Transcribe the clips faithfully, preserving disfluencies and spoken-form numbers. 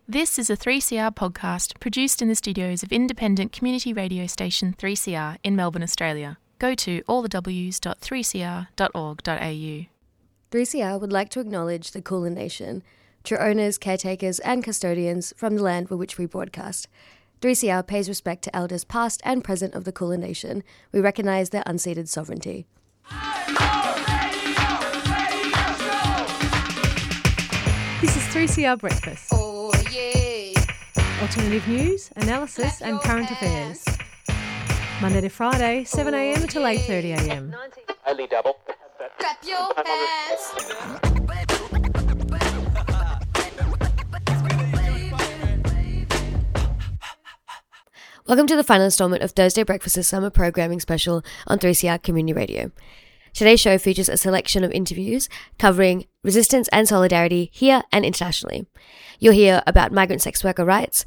This is a three C R podcast produced in the studios of independent community radio station three C R in Melbourne, Australia. Go to all the w s dot three c r dot org dot a u. three C R would like to acknowledge the Kulin Nation, true owners, caretakers and custodians from the land for which we broadcast. three C R pays respect to elders past and present of the Kulin Nation. We recognise their unceded sovereignty. This is three C R Breakfast. Oh, yeah. Alternative news, analysis and current affairs. Monday to Friday, seven a m till eight thirty a m. Only double. Clap your hands. Welcome to the final instalment of Thursday Breakfast's summer programming special on three C R Community Radio. Today's show features a selection of interviews covering resistance and solidarity here and internationally. You'll hear about migrant sex worker rights,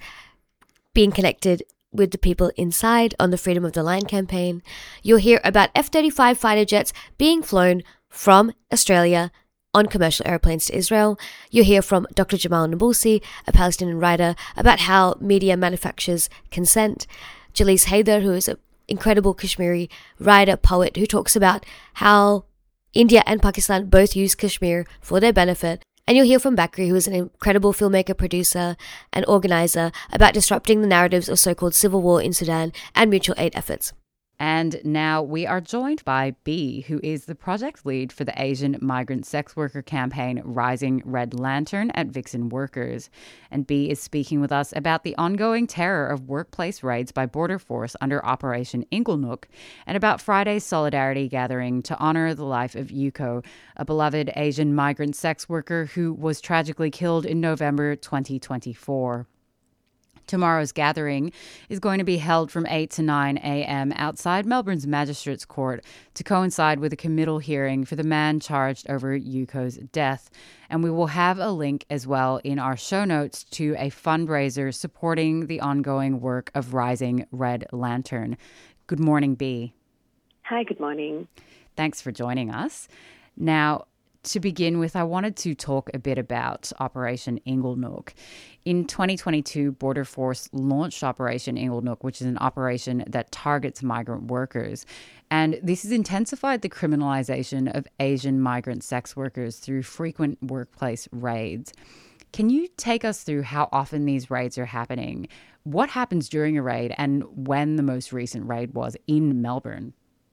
being connected with the people inside on the Freedom of the Line campaign. You'll hear about F thirty-five fighter jets being flown from Australia on commercial airplanes to Israel. You'll hear from Doctor Jamal Nabulsi, a Palestinian writer, about how media manufactures consent. Jalise Haider, who is an incredible Kashmiri writer, poet, who talks about how India and Pakistan both use Kashmir for their benefit. And you'll hear from Bakri, who is an incredible filmmaker, producer, and organizer, about disrupting the narratives of so-called civil war in Sudan and mutual aid efforts. And now we are joined by B, who is the project lead for the Asian migrant sex worker campaign Rising Red Lantern at Vixen Workers. And B is speaking with us about the ongoing terror of workplace raids by Border Force under Operation Inglenook, and about Friday's solidarity gathering to honour the life of Yuko, a beloved Asian migrant sex worker who was tragically killed in November twenty twenty-four. Tomorrow's gathering is going to be held from eight to nine a m outside Melbourne's Magistrates Court to coincide with a committal hearing for the man charged over Yuko's death. And we will have a link as well in our show notes to a fundraiser supporting the ongoing work of Rising Red Lantern. Good morning, B. Hi, good morning. Thanks for joining us. Now, to begin with, I wanted to talk a bit about Operation Inglenook. In twenty twenty-two, Border Force launched Operation Inglenook, which is an operation that targets migrant workers. And this has intensified the criminalisation of Asian migrant sex workers through frequent workplace raids. Can you take us through how often these raids are happening, what happens during a raid, and when the most recent raid was in Melbourne?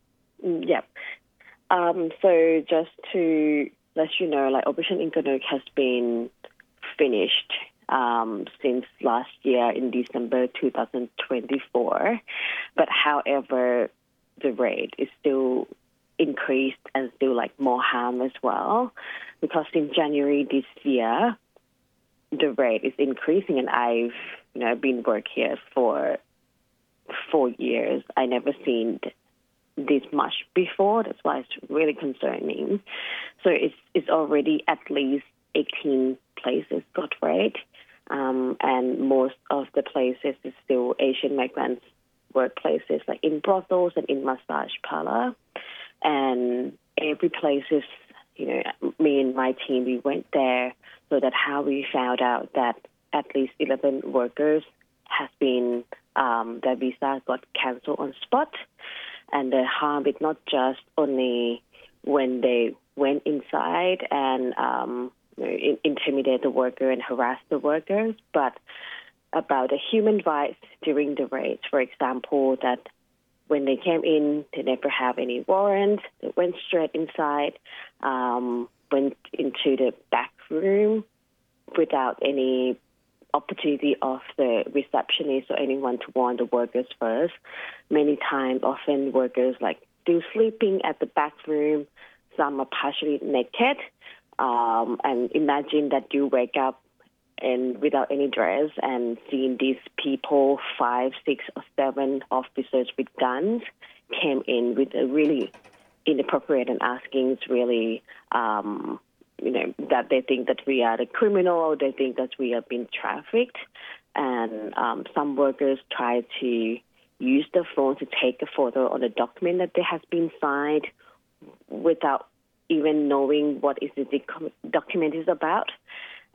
Yep. Um, so just to let you know, like Operation Inglenook has been finished um, since last year in December twenty twenty-four. But however, the rate is still increased and still like more harm as well, because in January this year, the rate is increasing, and I've you know been working here for four years. I never seen this much before. That's why it's really concerning. So it's it's already at least eighteen places got raided, um, and most of the places is still Asian migrants workplaces, like in brothels and in massage parlor. And every place is, you know, me and my team, we went there, so that how we found out that at least eleven workers has been, um, their visa got cancelled on spot. And the harm is not just only when they went inside and um, you know, in, intimidate the worker and harass the workers, but about the human rights during the raids. For example, that when they came in, they never have any warrant. They went straight inside, um, went into the back room without any opportunity of the receptionist or anyone to warn the workers first. Many times, often workers like still sleeping at the back room. Some are partially naked. Um, and imagine that you wake up and without any dress and seeing these people, five, six, or seven officers with guns, came in with a really inappropriate and asking really. Um, you know, that they think that we are the criminal, they think that we are being trafficked. And um, some workers try to use the phone to take a photo on a document that they has been signed without even knowing what is the document is about.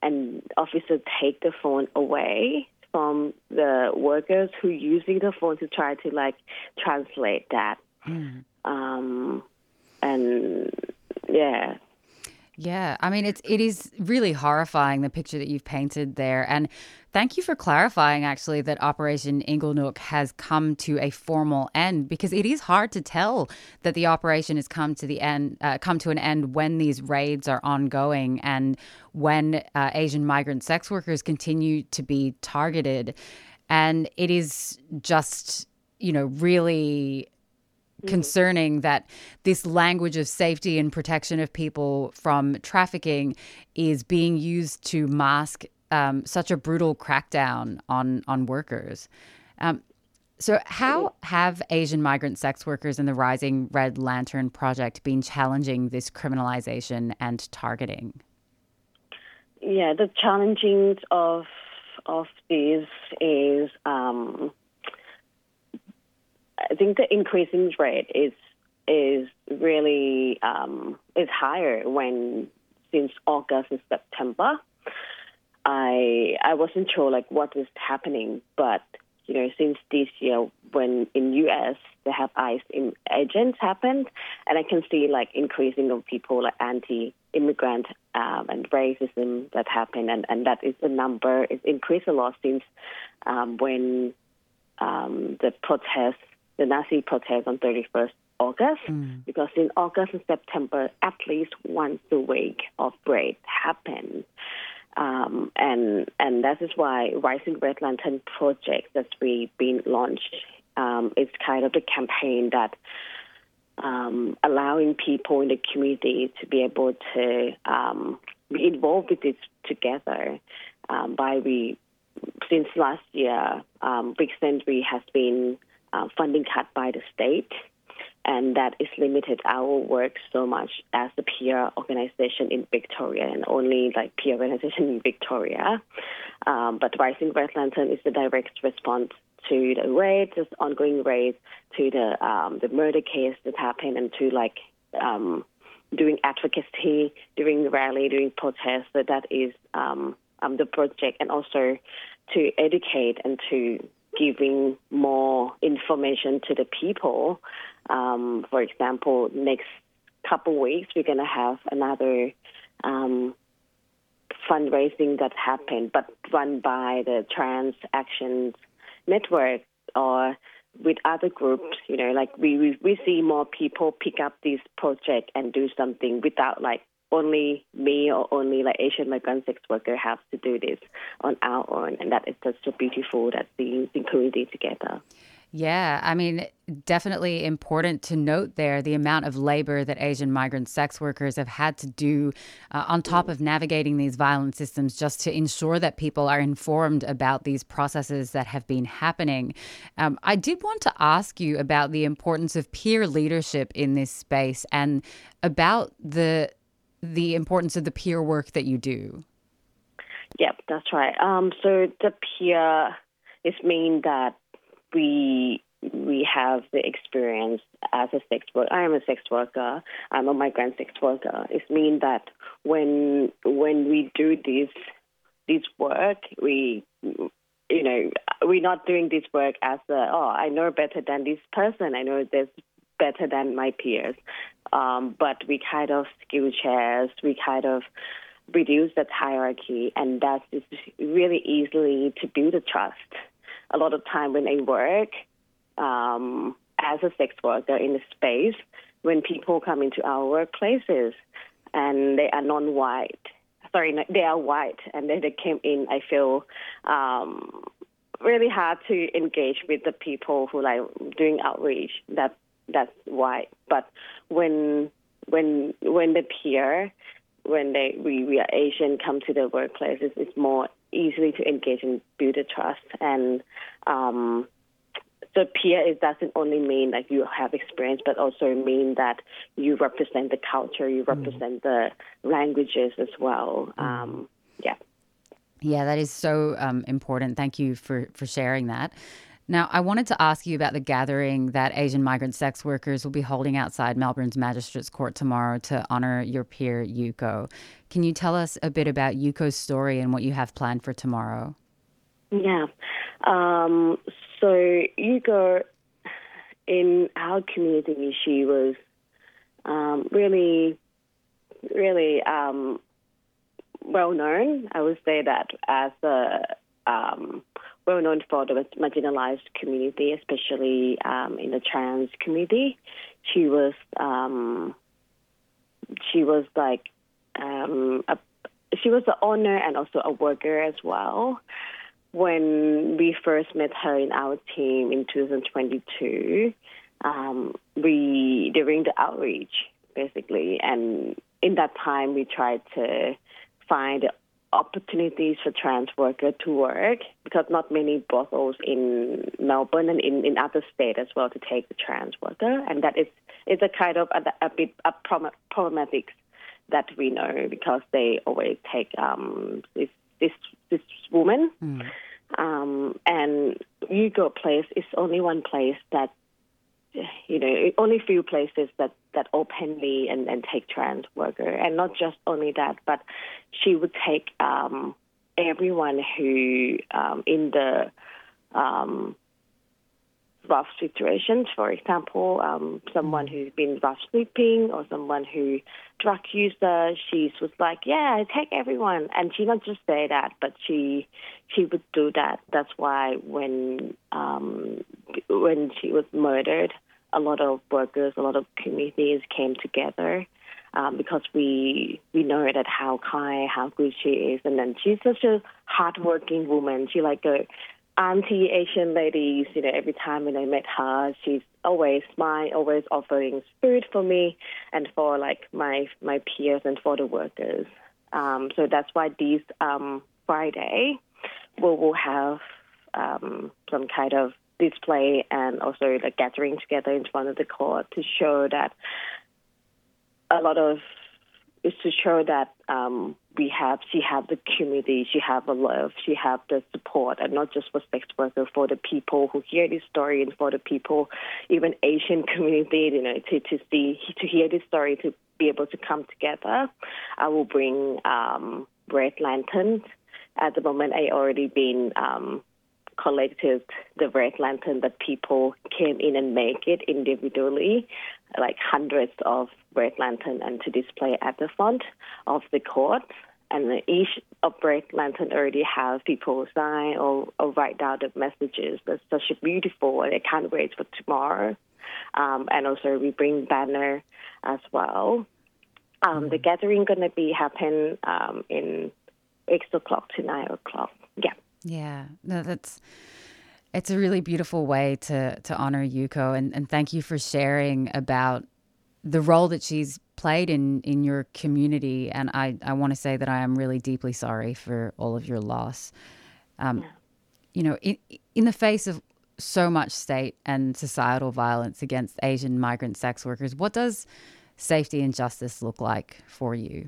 and officers take the phone away from the workers who using the phone to try to like translate that. Mm. Um, and yeah. Yeah, I mean, it's, it is really horrifying, the picture that you've painted there. And thank you for clarifying, actually, that Operation Inglenook has come to a formal end, because it is hard to tell that the operation has come to the end, uh, come to an end when these raids are ongoing and when uh, Asian migrant sex workers continue to be targeted. And it is just, you know, really concerning that this language of safety and protection of people from trafficking is being used to mask um, such a brutal crackdown on on workers. Um, so how have Asian migrant sex workers and the Rising Red Lantern Project been challenging this criminalization and targeting? Yeah, the challenging of of this is um, I think the increasing rate is is really um, is higher when since August and September. I I wasn't sure like what was happening, but you know since this year when in U S they have ICE agents happened, and I can see like increasing of people like anti-immigrant um, and racism that happened, and, and that is the number is increased a lot since um, when um, the protests. The Nazi protest on thirty-first August, mm. because in August and September, at least once a week of raid happened. Um, and and that is why Rising Red Lantern Project that's we been launched um, is kind of the campaign that um, allowing people in the community to be able to um, be involved with this together. Um, by we since last year, um, Big Century has been Uh, funding cut by the state, and that is limited our work so much as a peer organization in Victoria, and only like peer organization in Victoria. Um, but Rising Red Lantern is the direct response to the raids, the ongoing raids, to the um, the murder case that happened, and to like um, doing advocacy during the rally, during protests. So that is um, um, the project, and also to educate and to giving more information to the people. Um, for example, next couple weeks, we're going to have another um, fundraising that happened, but run by the Trans Actions Network or with other groups. You know, like we, we, we see more people pick up this project and do something without like only me or only like Asian migrant sex worker have to do this on our own. And that is just so beautiful that seeing the community together. Yeah, I mean, definitely important to note there the amount of labor that Asian migrant sex workers have had to do uh, on top of navigating these violent systems just to ensure that people are informed about these processes that have been happening. Um, I did want to ask you about the importance of peer leadership in this space and about the the importance of the peer work that you do. Yep, that's right. Um, so the peer is mean that we we have the experience as a sex worker. I am a sex worker. I'm a migrant sex worker. It means that when when we do this this work, we you know we're not doing this work as a oh I know better than this person. I know this better than my peers. Um, but we kind of skill shares. We kind of reduce that hierarchy, and that is really easily to build a trust. A lot of time when I work um, as a sex worker in a space, when people come into our workplaces and they are non-white, sorry, they are white, and then they came in, I feel um, really hard to engage with the people who like doing outreach. That that's white. But when when when the peer, when they we, we are Asian come to the workplaces, it's more easily to engage and build a trust. And um, so peer, it doesn't only mean like you have experience, but also mean that you represent the culture, you represent mm. the languages as well. Mm. Um, yeah. Yeah, that is so um, important. Thank you for, for sharing that. Now, I wanted to ask you about the gathering that Asian migrant sex workers will be holding outside Melbourne's Magistrates Court tomorrow to honour your peer, Yuko. Can you tell us a bit about Yuko's story and what you have planned for tomorrow? Yeah. Um, so Yuko, in our community, she was um, really, really um, well known. I would say that as a um, well known for the marginalized community, especially um, in the trans community. She was um, she was like um, a, she was the owner and also a worker as well. When we first met her in our team in two thousand twenty-two, um, we during the outreach basically, and in that time we tried to find opportunities for trans workers to work, because not many brothels in Melbourne and in, in other states as well to take the trans worker, and that is is a kind of a, a bit a problematic that we know, because they always take um, this this this woman, mm. um, and Yuko Place is only one place that, you know, only few places that, that openly and, and take trans worker. And not just only that, but she would take um, everyone who um, in the um, rough situations, for example, um, someone who's been rough sleeping or someone who drug user, she was like, yeah, take everyone. And she not just say that, but she she would do that. That's why when um, when she was murdered, a lot of workers, a lot of communities came together um, because we we know that how kind, how good she is. And then she's such a hardworking woman. She like a auntie Asian ladies, you know, every time when I met her, she's always smiling, always offering food for me and for like my my peers and for the workers. Um, so that's why this um, Friday we will have um, some kind of display and also the gathering together in front of the court to show that a lot of is to show that um, we have, she have the community, she have the love, she have the support, and not just for sex workers, for the people who hear this story and for the people, even Asian community, you know, to, to see, to hear this story, to be able to come together. I will bring um, red lanterns. At the moment, I already been um, collected the red lantern that people came in and make it individually, like hundreds of red lantern, and to display at the front of the court. And each of red lantern already have people sign or, or write down the messages. That's such a beautiful, and I can't wait for tomorrow. Um, and also we bring banner as well. Um, mm-hmm. The gathering going to be happen um, in eight o'clock to nine o'clock. Yeah. Yeah, no, that's it's a really beautiful way to to honor Yuko, and, and thank you for sharing about the role that she's played in, in your community. And I, I want to say that I am really deeply sorry for all of your loss. Um, yeah. You know, in, in the face of so much state and societal violence against Asian migrant sex workers, what does safety and justice look like for you?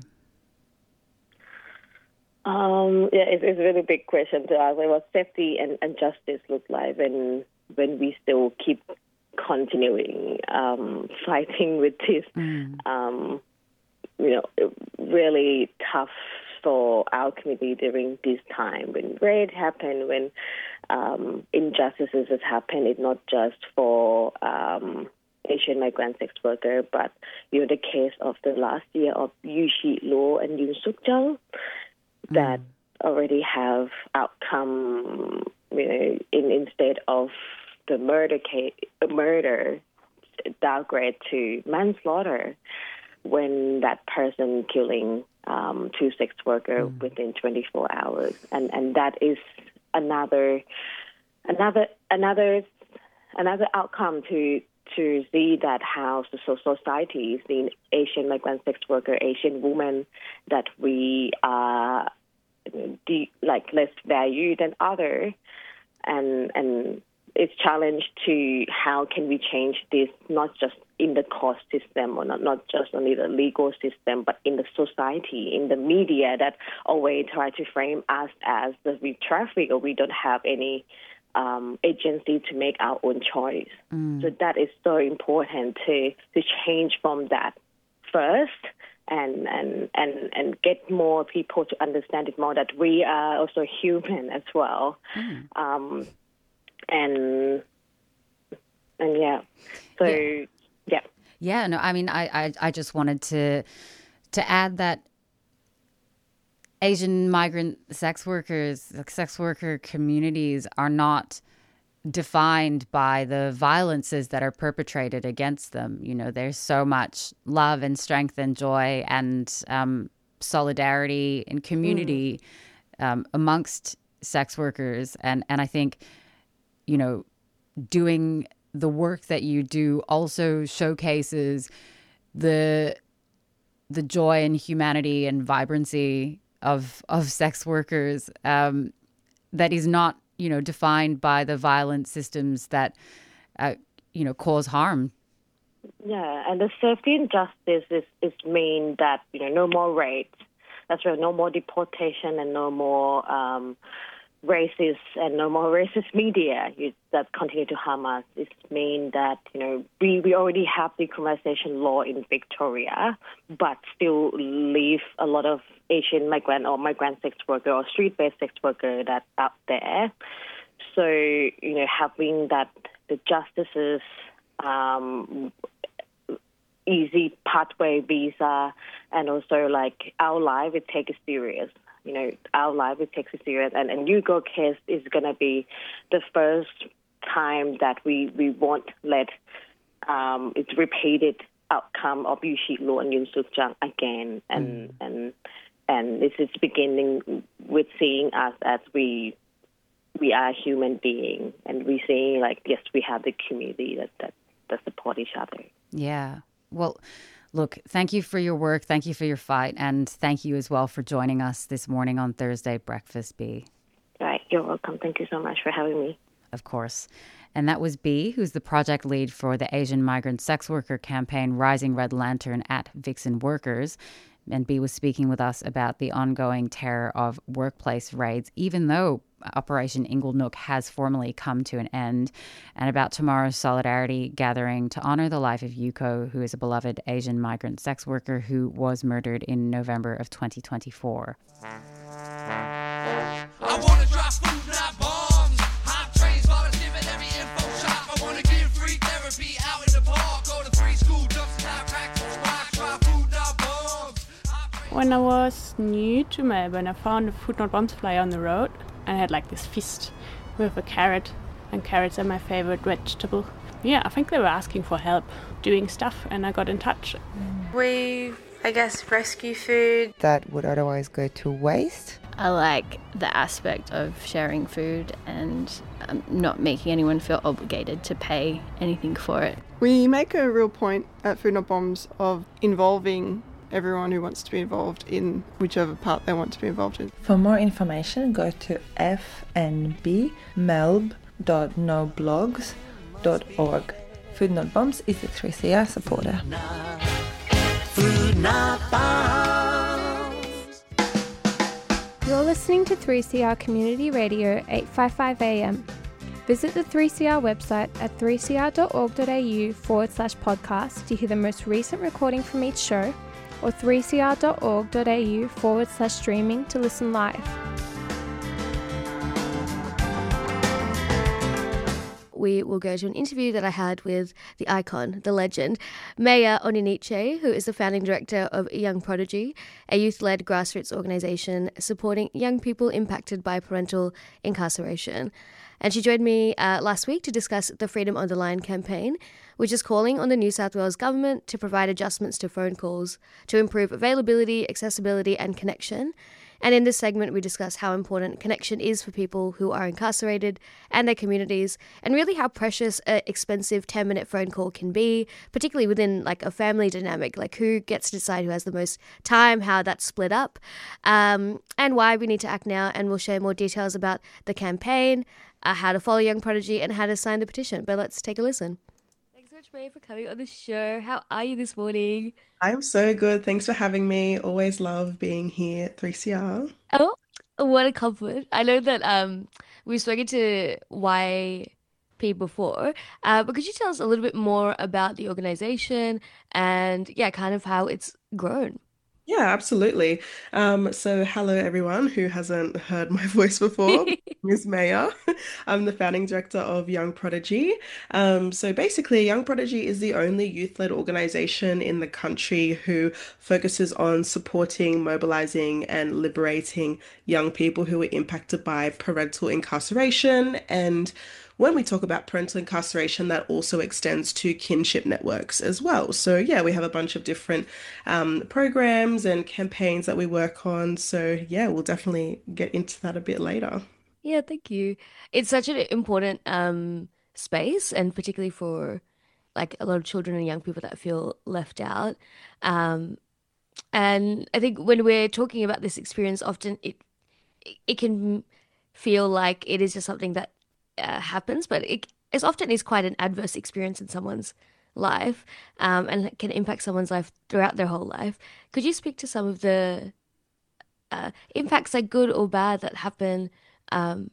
Um, yeah, it's, it's a really big question to ask. What safety and, and justice look like when when we still keep continuing um, fighting with this, mm. um, you know, really tough for our community during this time when raid happened, when um, injustices has happened. It's not just for um, Asian migrant sex worker, but you know the case of the last year of Yu Shi Luo and Yoon Suk Jung that mm. already have outcome, you know, in instead of the murder case, murder downgrade to manslaughter when that person killing um, two sex workers mm. within twenty-four hours, and and that is another another another another outcome to to see that how the society, the Asian migrant sex worker, Asian woman, that we are de- like less valued than other, and and it's challenged to how can we change this, not just in the court system or not, not just only the legal system, but in the society, in the media that always try to frame us as the we traffic or we don't have any um, agency to make our own choice. Mm. So that is so important to to change from that first, and and and and get more people to understand it more that we are also human as well. Mm. Um, and and yeah, so Yeah. yeah. Yeah, no, I mean, I, I, I just wanted to to add that Asian migrant sex workers, like sex worker communities, are not defined by the violences that are perpetrated against them. You know, there's so much love and strength and joy and um, solidarity and community mm. um, amongst sex workers, and and I think, you know, doing the work that you do also showcases the the joy and humanity and vibrancy of of sex workers um, that is not, you know, defined by the violent systems that uh, you know, cause harm. Yeah, and the safety and justice is, is mean that, you know, no more rapes. That's right, no more deportation and no more um, racist and no more racist media you, that continue to harm us. It means that, you know, we, we already have decriminalization law in Victoria, but still leave a lot of Asian migrant or migrant sex worker or street-based sex worker that out there. So, you know, having that the justices um, easy pathway visa and also like our life, it takes it serious. You know, our life, it takes it serious. And, and Hugo case is going to be the first time that we, we won't let um, it's repeated outcome of Yu Shih Lu and Yoon Suk Jang again. And, mm. and and this is beginning with seeing us as we we are a human being, and we seeing like, yes, we have the community that, that, that support each other. Yeah. Well, look, thank you for your work. Thank you for your fight. And thank you as well for joining us this morning on Thursday Breakfast, B. Right. You're welcome. Thank you so much for having me. Of course. And that was B, who's the project lead for the Asian migrant sex worker campaign Rising Red Lantern at Vixen Workers. And B was speaking with us about the ongoing terror of workplace raids, even though Operation Inglenook has formally come to an end, and about tomorrow's solidarity gathering to honour the life of Yuko, who is a beloved Asian migrant sex worker who was murdered in November of twenty twenty-four. I wanna drop food, not bombs. Hot trains, volunteer at every info shop. I wanna give free therapy out in the park. Go to three school dumps and have practice squad. Drop food, not bombs. When I was new to Melbourne, I found a Food Not Bombs flyer on the road, and I had like this fist with a carrot, and carrots are my favorite vegetable. Yeah, I think they were asking for help doing stuff, and I got in touch. We, I guess, rescue food that would otherwise go to waste. I like the aspect of sharing food and um, not making anyone feel obligated to pay anything for it. We make a real point at Food Not Bombs of involving everyone who wants to be involved in whichever part they want to be involved in. For more information, go to f n b melb dot no blogs dot org. Food Not Bombs is a three C R supporter. Food Not Bombs. You're listening to three C R Community Radio eight fifty-five A M. Visit the three C R website at three c r dot org dot a u forward slash podcast to hear the most recent recording from each show, or three c r dot org dot a u forward slash streaming to listen live. We will go to an interview that I had with the icon, the legend, Maya Oniniche, who is the founding director of Young Prodigy, a youth-led grassroots organisation supporting young people impacted by parental incarceration. And she joined me uh, last week to discuss the Freedom on the Line campaign, which is calling on the New South Wales government to provide adjustments to phone calls to improve availability, accessibility and connection. And in this segment, we discuss how important connection is for people who are incarcerated and their communities, and really how precious an expensive ten-minute phone call can be, particularly within like a family dynamic, like who gets to decide who has the most time, how that's split up, um, and why we need to act now. And we'll share more details about the campaign, uh, how to follow Young Prodigy, and how to sign the petition. But let's take a listen. Thanks so much, Maya, for coming on the show. How are you this morning? I'm so good. Thanks for having me. Always love being here at three C R. Oh, what a compliment. I know that um, we've spoken to Y P before, uh, but could you tell us a little bit more about the organization and, yeah, kind of how it's grown? Yeah, absolutely. Um, so hello everyone who hasn't heard my voice before. My name is Maya. I'm the founding director of Young Prodigy. Um, so basically, Young Prodigy is the only youth-led organization in the country who focuses on supporting, mobilizing, and liberating young people who are impacted by parental incarceration. And when we talk about parental incarceration, that also extends to kinship networks as well. So yeah, we have a bunch of different um, programs and campaigns that we work on. So yeah, we'll definitely get into that a bit later. Yeah, thank you. It's such an important um, space, and particularly for like a lot of children and young people that feel left out. Um, and I think when we're talking about this experience, often it it can feel like it is just something that uh, happens, but it as often is quite an adverse experience in someone's life, um, and it can impact someone's life throughout their whole life. Could you speak to some of the uh, impacts, like good or bad, that happen um,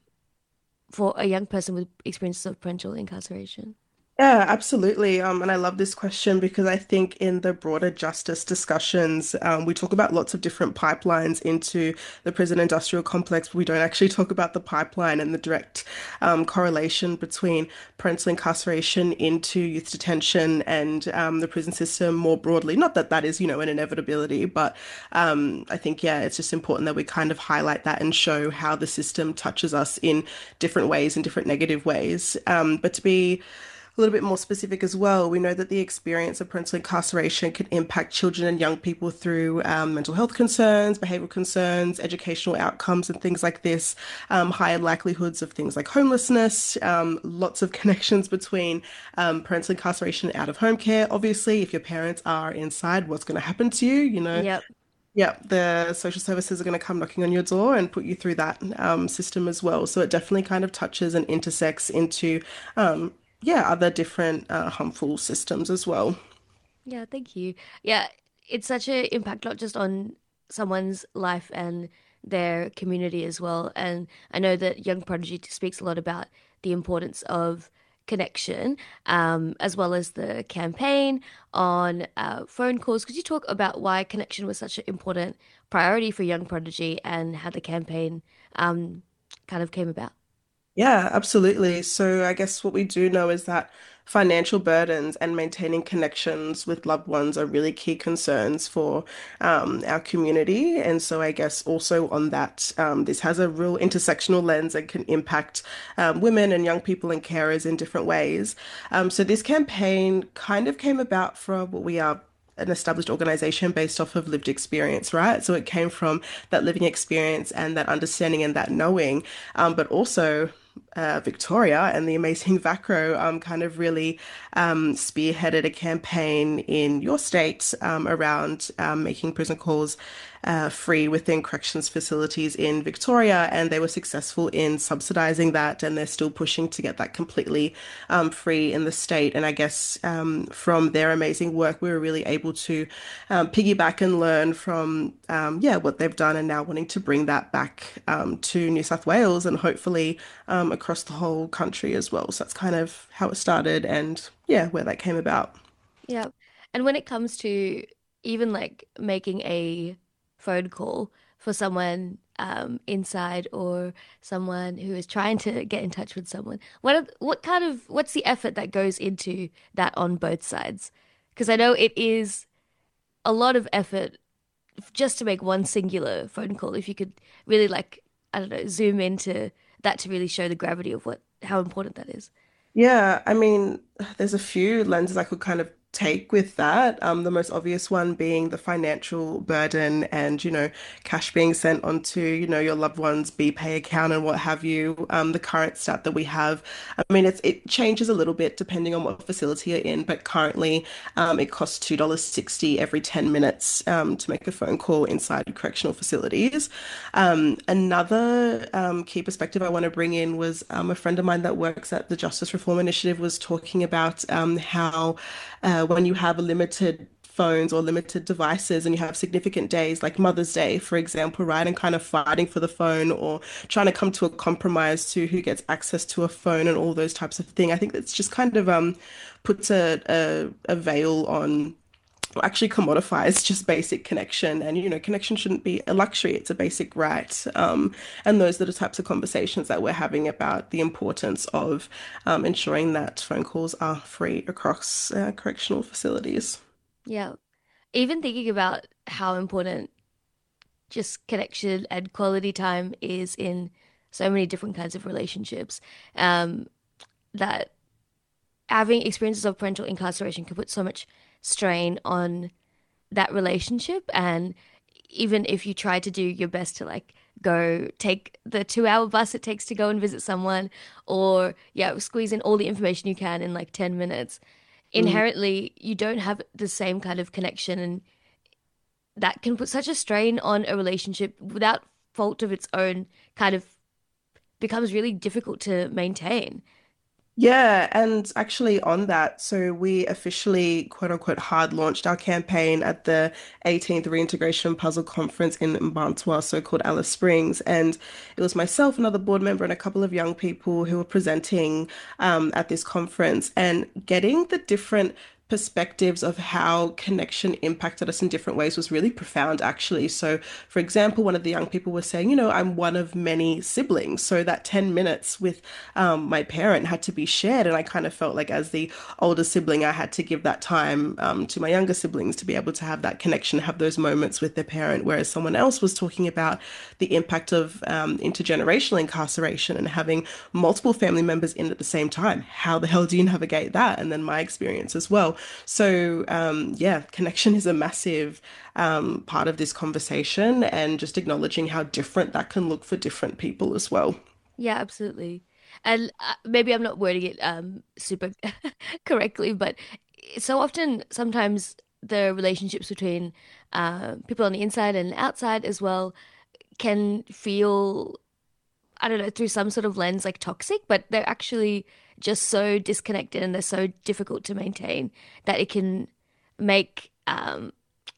for a young person with experiences of parental incarceration? Yeah, absolutely. Um, and I love this question because I think in the broader justice discussions, um, we talk about lots of different pipelines into the prison industrial complex, but we don't actually talk about the pipeline and the direct um, correlation between parental incarceration into youth detention and um, the prison system more broadly. Not that that is, you know, an inevitability, but um, I think, yeah, it's just important that we kind of highlight that and show how the system touches us in different ways, in different negative ways. Um, but to be a little bit more specific as well, we know that the experience of parental incarceration can impact children and young people through um, mental health concerns, behavioral concerns, educational outcomes, and things like this, um, higher likelihoods of things like homelessness, um, lots of connections between um, parental incarceration and out-of-home care. Obviously, if your parents are inside, what's going to happen to you? You know, Yep. yeah, the social services are going to come knocking on your door and put you through that um, system as well. So it definitely kind of touches and intersects into um, yeah, other different uh, harmful systems as well. Yeah, thank you. Yeah, it's such an impact not just on someone's life and their community as well. And I know that Young Prodigy speaks a lot about the importance of connection, um, as well as the campaign on uh, phone calls. Could you talk about why connection was such an important priority for Young Prodigy and how the campaign um, kind of came about? Yeah, absolutely. So I guess what we do know is that financial burdens and maintaining connections with loved ones are really key concerns for um, our community. And so I guess also on that, um, this has a real intersectional lens and can impact um, women and young people and carers in different ways. Um, so this campaign kind of came about from what we are an established organization based off of lived experience, right? So it came from that living experience and that understanding and that knowing, um, but also uh, Victoria and the amazing VACRO um, kind of really um, spearheaded a campaign in your state um, around um, making prison calls uh, free within corrections facilities in Victoria, and they were successful in subsidizing that, and they're still pushing to get that completely um, free in the state. And I guess um, from their amazing work, we were really able to um, piggyback and learn from um, yeah what they've done, and now wanting to bring that back um, to New South Wales and hopefully um, across the whole country as well. So that's kind of how it started, and yeah, where that came about. Yeah. And when it comes to even like making a phone call for someone um, inside or someone who is trying to get in touch with someone, what are, what kind of what's the effort that goes into that on both sides? Because I know it is a lot of effort just to make one singular phone call. If you could really like, I don't know, zoom into that to really show the gravity of what how important that is. Yeah, I mean, there's a few lenses I could kind of take with that. Um, the most obvious one being the financial burden and, you know, cash being sent onto, you know, your loved one's BPay account and what have you. Um, the current stat that we have, I mean, it's it changes a little bit depending on what facility you're in, but currently um, it costs two dollars sixty every ten minutes um, to make a phone call inside correctional facilities. Um, another um, key perspective I want to bring in was um, a friend of mine that works at the Justice Reform Initiative was talking about um, how uh, when you have a limited phones or limited devices, and you have significant days like Mother's Day, for example, right? And kind of fighting for the phone or trying to come to a compromise to who gets access to a phone and all those types of things. I think that's just kind of um puts a, a, a veil on, or actually commodifies just basic connection. And, you know, connection shouldn't be a luxury, it's a basic right. Um, and those are the types of conversations that we're having about the importance of um, ensuring that phone calls are free across uh, correctional facilities. Yeah. Even thinking about how important just connection and quality time is in so many different kinds of relationships, um, that having experiences of parental incarceration can put so much strain on that relationship. And even if you try to do your best to like go take the two hour bus it takes to go and visit someone, or yeah, squeeze in all the information you can in like ten minutes, inherently you don't have the same kind of connection, and that can put such a strain on a relationship without fault of its own, kind of becomes really difficult to maintain. Yeah, and actually on that, so we officially, quote unquote, hard launched our campaign at the eighteenth Reintegration Puzzle Conference in Mparntwe, so-called Alice Springs. And it was myself, another board member, and a couple of young people who were presenting um, at this conference, and getting the different perspectives of how connection impacted us in different ways was really profound, actually. So, for example, one of the young people was saying, you know, I'm one of many siblings, so that ten minutes with um, my parent had to be shared. And I kind of felt like as the older sibling, I had to give that time um, to my younger siblings to be able to have that connection, have those moments with their parent. Whereas someone else was talking about the impact of um, intergenerational incarceration and having multiple family members in at the same time. How the hell do you navigate that? And then my experience as well. So, um, yeah, connection is a massive um, part of this conversation, and just acknowledging how different that can look for different people as well. Yeah, absolutely. And uh, maybe I'm not wording it um, super correctly, but so often, sometimes the relationships between uh, people on the inside and outside as well can feel, I don't know, through some sort of lens like toxic, but they're actually just so disconnected and they're so difficult to maintain that it can make um,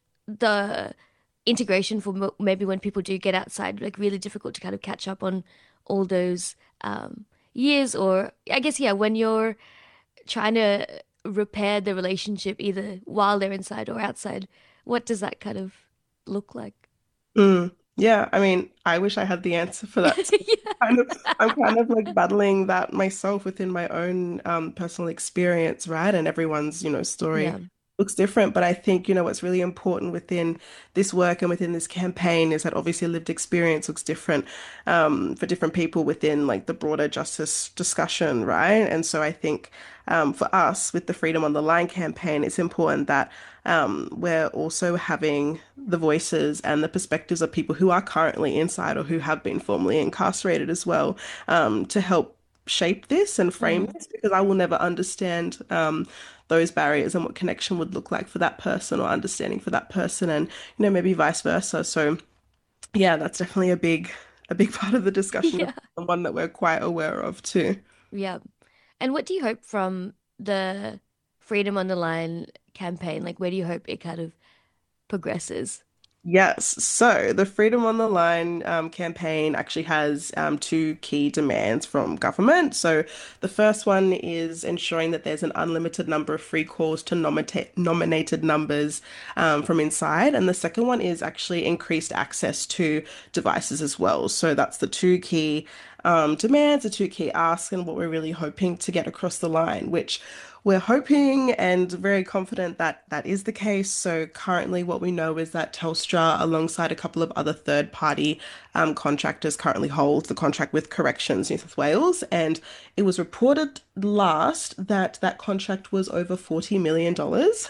the integration for mo- maybe when people do get outside like really difficult to kind of catch up on all those um, years, or I guess, yeah, when you're trying to repair the relationship either while they're inside or outside, what does that kind of look like? Mm. Yeah, I mean, I wish I had the answer for that. So Yeah. kind of, I'm kind of like battling that myself within my own um, personal experience, right? And everyone's, you know, story Yeah. looks different. But I think, you know, what's really important within this work and within this campaign is that obviously lived experience looks different um, for different people within like the broader justice discussion, right? And so I think um, for us with the Freedom on the Line campaign, it's important that um, we're also having the voices and the perspectives of people who are currently inside or who have been formerly incarcerated as well, um, to help shape this and frame Mm. this, because I will never understand um, those barriers and what connection would look like for that person, or understanding for that person, and you know, maybe vice versa. So yeah, that's definitely a big a big part of the discussion, Yeah. and one that we're quite aware of too. Yeah. And what do you hope from the Freedom on the Line campaign? Like, where do you hope it kind of progresses? Yes, so the Freedom on the Line um, campaign actually has um, two key demands from government. So the first one is ensuring that there's an unlimited number of free calls to nominate nominated numbers um, from inside. And the second one is actually increased access to devices as well. So that's the two key um, demands, the two key asks, and what we're really hoping to get across the line, which we're hoping and very confident that that is the case. So currently what we know is that Telstra, alongside a couple of other third-party um, contractors, currently holds the contract with Corrections New South Wales. And it was reported last that that contract was over forty million dollars,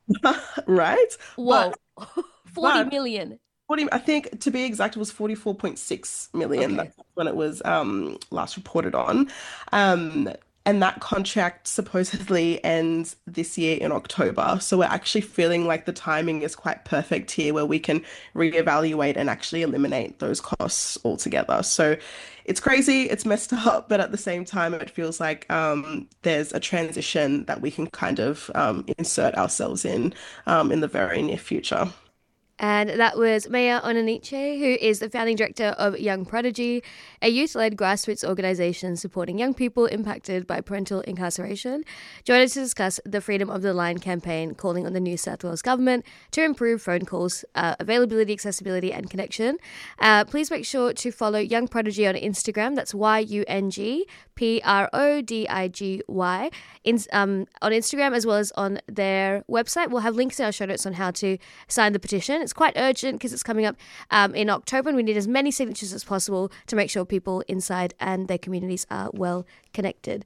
right? Whoa. forty but- million. forty, I think to be exact, it was forty-four point six million. Okay. That's when it was um, last reported on. Um, And that contract supposedly ends this year in October. So we're actually feeling like the timing is quite perfect here where we can reevaluate and actually eliminate those costs altogether. So it's crazy, it's messed up, but at the same time, it feels like um, there's a transition that we can kind of um, insert ourselves in um, in the very near future. And that was Maya Onaniche, who is the founding director of Young Prodigy, a youth-led grassroots organisation supporting young people impacted by parental incarceration. Join us to discuss the Freedom of the Line campaign, calling on the New South Wales government to improve phone calls, uh, availability, accessibility and connection. Uh, please make sure to follow Young Prodigy on Instagram. That's Y U N G P R O D I G Y in, um, on Instagram, as well as on their website. We'll have links in our show notes on how to sign the petition. It's quite urgent because it's coming up um, in October, and we need as many signatures as possible to make sure people inside and their communities are well connected.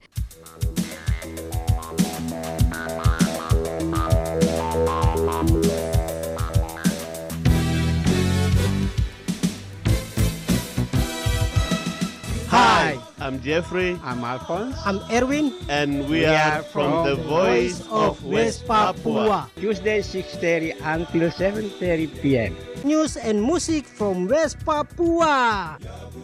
Hi, I'm Jeffrey. I'm Alphonse. I'm Erwin. And we, We are are from from the Voice of West Papua. Tuesday six thirty until seven thirty p.m. News and music from West Papua.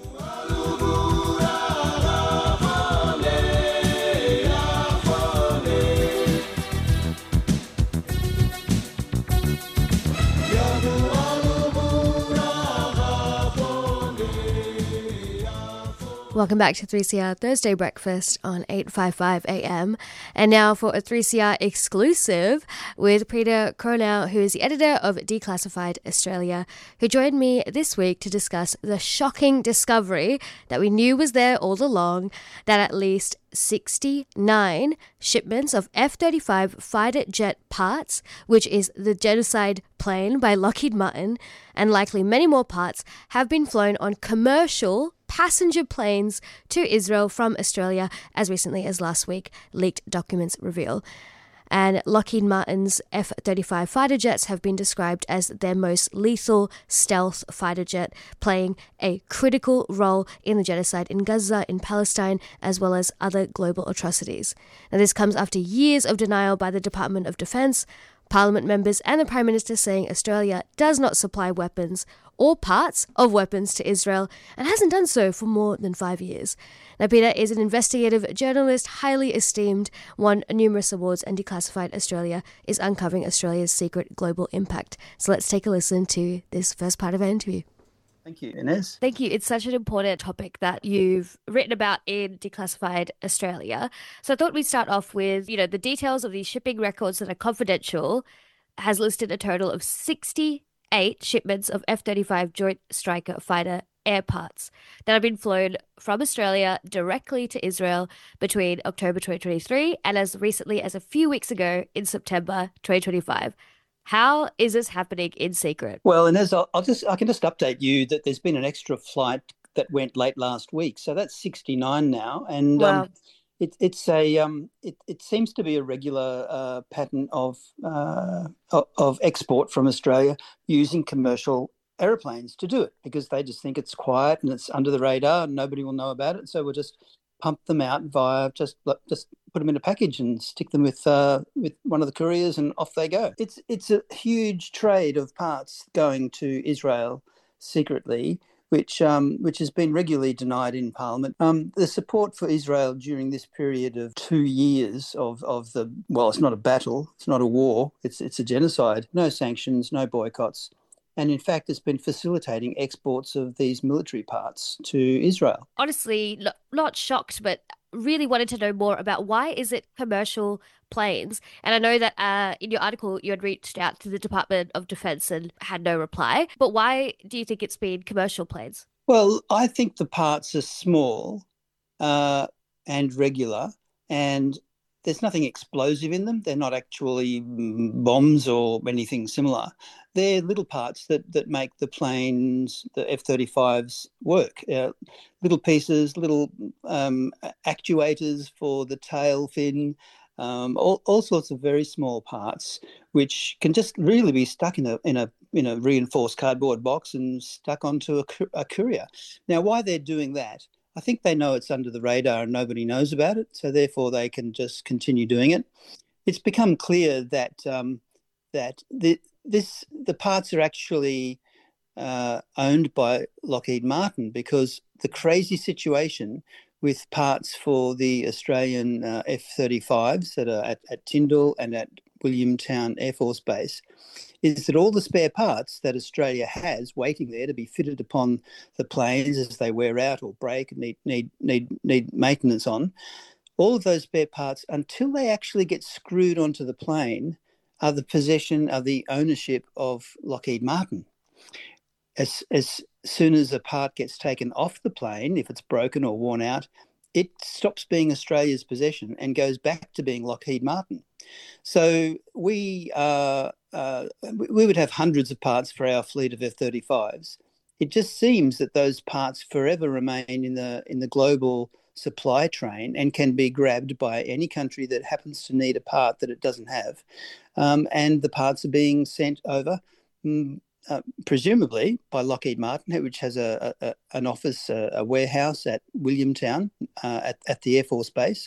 Welcome back to three C R Thursday Breakfast on eight fifty-five A M. And now for a three C R exclusive with Peter Cronau, who is the editor of Declassified Australia, who joined me this week to discuss the shocking discovery that we knew was there all along, that at least sixty-nine shipments of F thirty-five fighter jet parts, which is the genocide plane by Lockheed Martin, and likely many more parts, have been flown on commercial passenger planes to Israel from Australia as recently as last week, leaked documents reveal. And Lockheed Martin's F thirty-five fighter jets have been described as their most lethal stealth fighter jet, playing a critical role in the genocide in Gaza, in Palestine, as well as other global atrocities. Now, this comes after years of denial by the Department of Defense, Parliament members and the Prime Minister saying Australia does not supply weapons or parts of weapons to Israel and hasn't done so for more than five years. Now, Peter is an investigative journalist, highly esteemed, won numerous awards, and Declassified Australia is uncovering Australia's secret global impact. So let's take a listen to this first part of our interview. Thank you, Inez. Thank you. It's such an important topic that you've written about in Declassified Australia. So I thought we'd start off with, you know, the details of these shipping records that are confidential has listed a total of sixty-eight shipments of F thirty-five Joint Striker Fighter air parts that have been flown from Australia directly to Israel between October twenty twenty-three and as recently as a few weeks ago in September twenty twenty-five. How is this happening in secret? Well, Inez, I'll, I'll just I can just update you that there's been an extra flight that went late last week, so that's sixty-nine now, and Wow. um, it, it's a um, it, it seems to be a regular uh, pattern of uh, of of export from Australia using commercial aeroplanes to do it because they just think it's quiet and it's under the radar and nobody will know about it, so we'll just pump them out via just just put them in a package and stick them with uh, with one of the couriers and off they go. It's it's a huge trade of parts going to Israel secretly, which um, which has been regularly denied in Parliament. Um, the support for Israel during this period of two years of, of the, well, it's not a battle, it's not a war, it's it's a genocide, no sanctions, no boycotts. And in fact, it's been facilitating exports of these military parts to Israel. Honestly, lo- not shocked, but really wanted to know more about why is it commercial planes? And I know that uh, in your article, you had reached out to the Department of Defense and had no reply. But why do you think it's been commercial planes? Well, I think the parts are small uh, and regular, and there's nothing explosive in them. They're not actually bombs or anything similar. They're little parts that, that make the planes, the F thirty-fives, work. Uh, little pieces, little um, actuators for the tail fin, um, all, all sorts of very small parts, which can just really be stuck in a in a in a reinforced cardboard box and stuck onto a, a courier. Now, why they're doing that, I think they know it's under the radar and nobody knows about it, so therefore they can just continue doing it. It's become clear that um, that the this the parts are actually uh, owned by Lockheed Martin, because the crazy situation with parts for the Australian uh, F thirty-fives that are at, at Tyndall and at Williamtown Air Force Base is that all the spare parts that Australia has waiting there to be fitted upon the planes as they wear out or break and need need need need maintenance on, all of those spare parts, until they actually get screwed onto the plane, are the possession of the ownership of Lockheed Martin. As as soon as a part gets taken off the plane, if it's broken or worn out, it stops being Australia's possession and goes back to being Lockheed Martin. So we uh, uh, we would have hundreds of parts for our fleet of F thirty-fives. It just seems that those parts forever remain in the in the global supply train and can be grabbed by any country that happens to need a part that it doesn't have, um, and the parts are being sent over. Mm, Uh, presumably by Lockheed Martin, which has a, a an office, a, a warehouse at Williamtown uh, at, at the Air Force Base.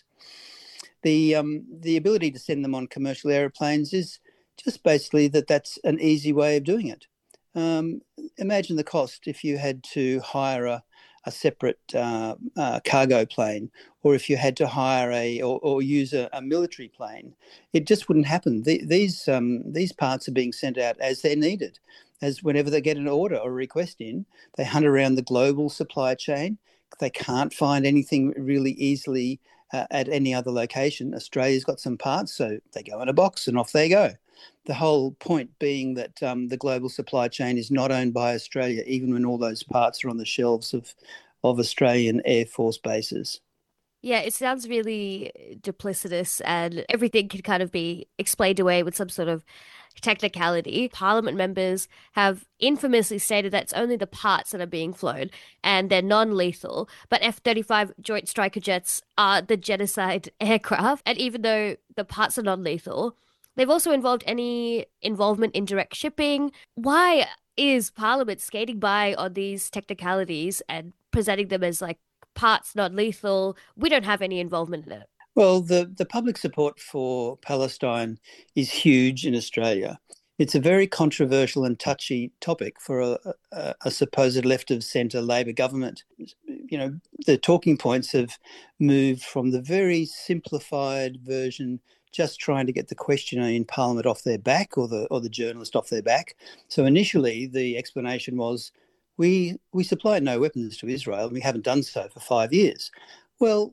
The um, the ability to send them on commercial aeroplanes is just basically that that's an easy way of doing it. Um, imagine the cost if you had to hire a, a separate uh, uh, cargo plane, or if you had to hire a or, or use a, a military plane. It just wouldn't happen. The, these um, these parts are being sent out as they're needed. As whenever they get an order or a request in, they hunt around the global supply chain. They can't find anything really easily uh, at any other location. Australia's got some parts, so they go in a box and off they go. The whole point being that um, the global supply chain is not owned by Australia, even when all those parts are on the shelves of, of Australian Air Force bases. Yeah, it sounds really duplicitous, and everything can kind of be explained away with some sort of technicality. Parliament members have infamously stated that it's only the parts that are being flown and they're non-lethal, but F thirty-five Joint Striker jets are the genocide aircraft, and even though the parts are non-lethal, they've also involved any involvement in direct shipping. Why is Parliament skating by on these technicalities and presenting them as like parts non-lethal? We don't have any involvement in it. Well, the, the public support for Palestine is huge in Australia. It's a very controversial and touchy topic for a, a, a supposed left-of-centre Labor government. You know, the talking points have moved from the very simplified version, just trying to get the questioner in Parliament off their back, or the or the journalist off their back. So initially, the explanation was, we we supply no weapons to Israel, and we haven't done so for five years. Well,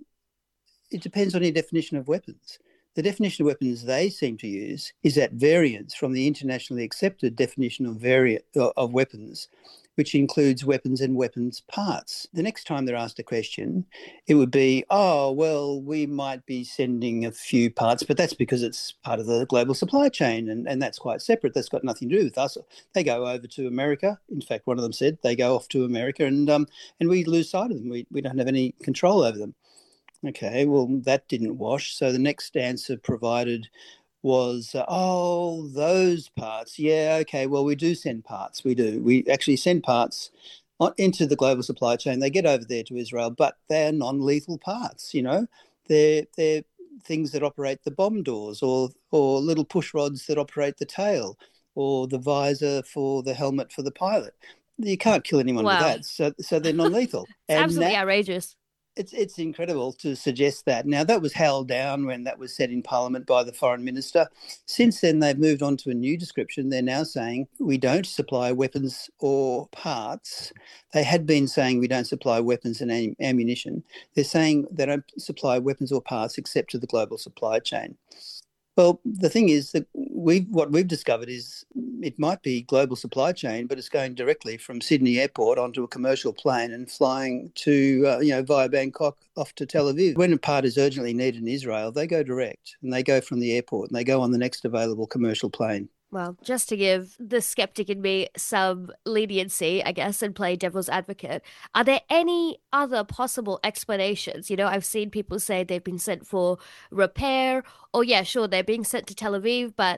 it depends on your definition of weapons. The definition of weapons they seem to use is at variance from the internationally accepted definition of vari- of weapons, which includes weapons and weapons parts. The next time they're asked a question, it would be, oh, well, we might be sending a few parts, but that's because it's part of the global supply chain, and, and that's quite separate. That's got nothing to do with us. They go over to America. In fact, one of them said they go off to America, and um, and we lose sight of them. We, we don't have any control over them. Okay, well, that didn't wash. So the next answer provided was, uh, oh, those parts. Yeah, okay, well, we do send parts. We do. We actually send parts on, into the global supply chain. They get over there to Israel, but they're non-lethal parts, you know. They're, they're things that operate the bomb doors, or, or little push rods that operate the tail, or the visor for the helmet for the pilot. You can't kill anyone Wow. with that, so, so they're non-lethal. It's And absolutely that- outrageous. It's it's incredible to suggest that. Now, that was held down when that was said in Parliament by the Foreign Minister. Since then, they've moved on to a new description. They're now saying we don't supply weapons or parts. They had been saying we don't supply weapons and am- ammunition. They're saying they don't supply weapons or parts except to the global supply chain. Well, the thing is that we've, what we've discovered is it might be global supply chain, but it's going directly from Sydney Airport onto a commercial plane and flying to, uh, you know, via Bangkok off to Tel Aviv. When a part is urgently needed in Israel, they go direct, and they go from the airport and they go on the next available commercial plane. Well, just to give the skeptic in me some leniency, I guess, and play devil's advocate, are there any other possible explanations? You know, I've seen people say they've been sent for repair, or yeah, sure, they're being sent to Tel Aviv, but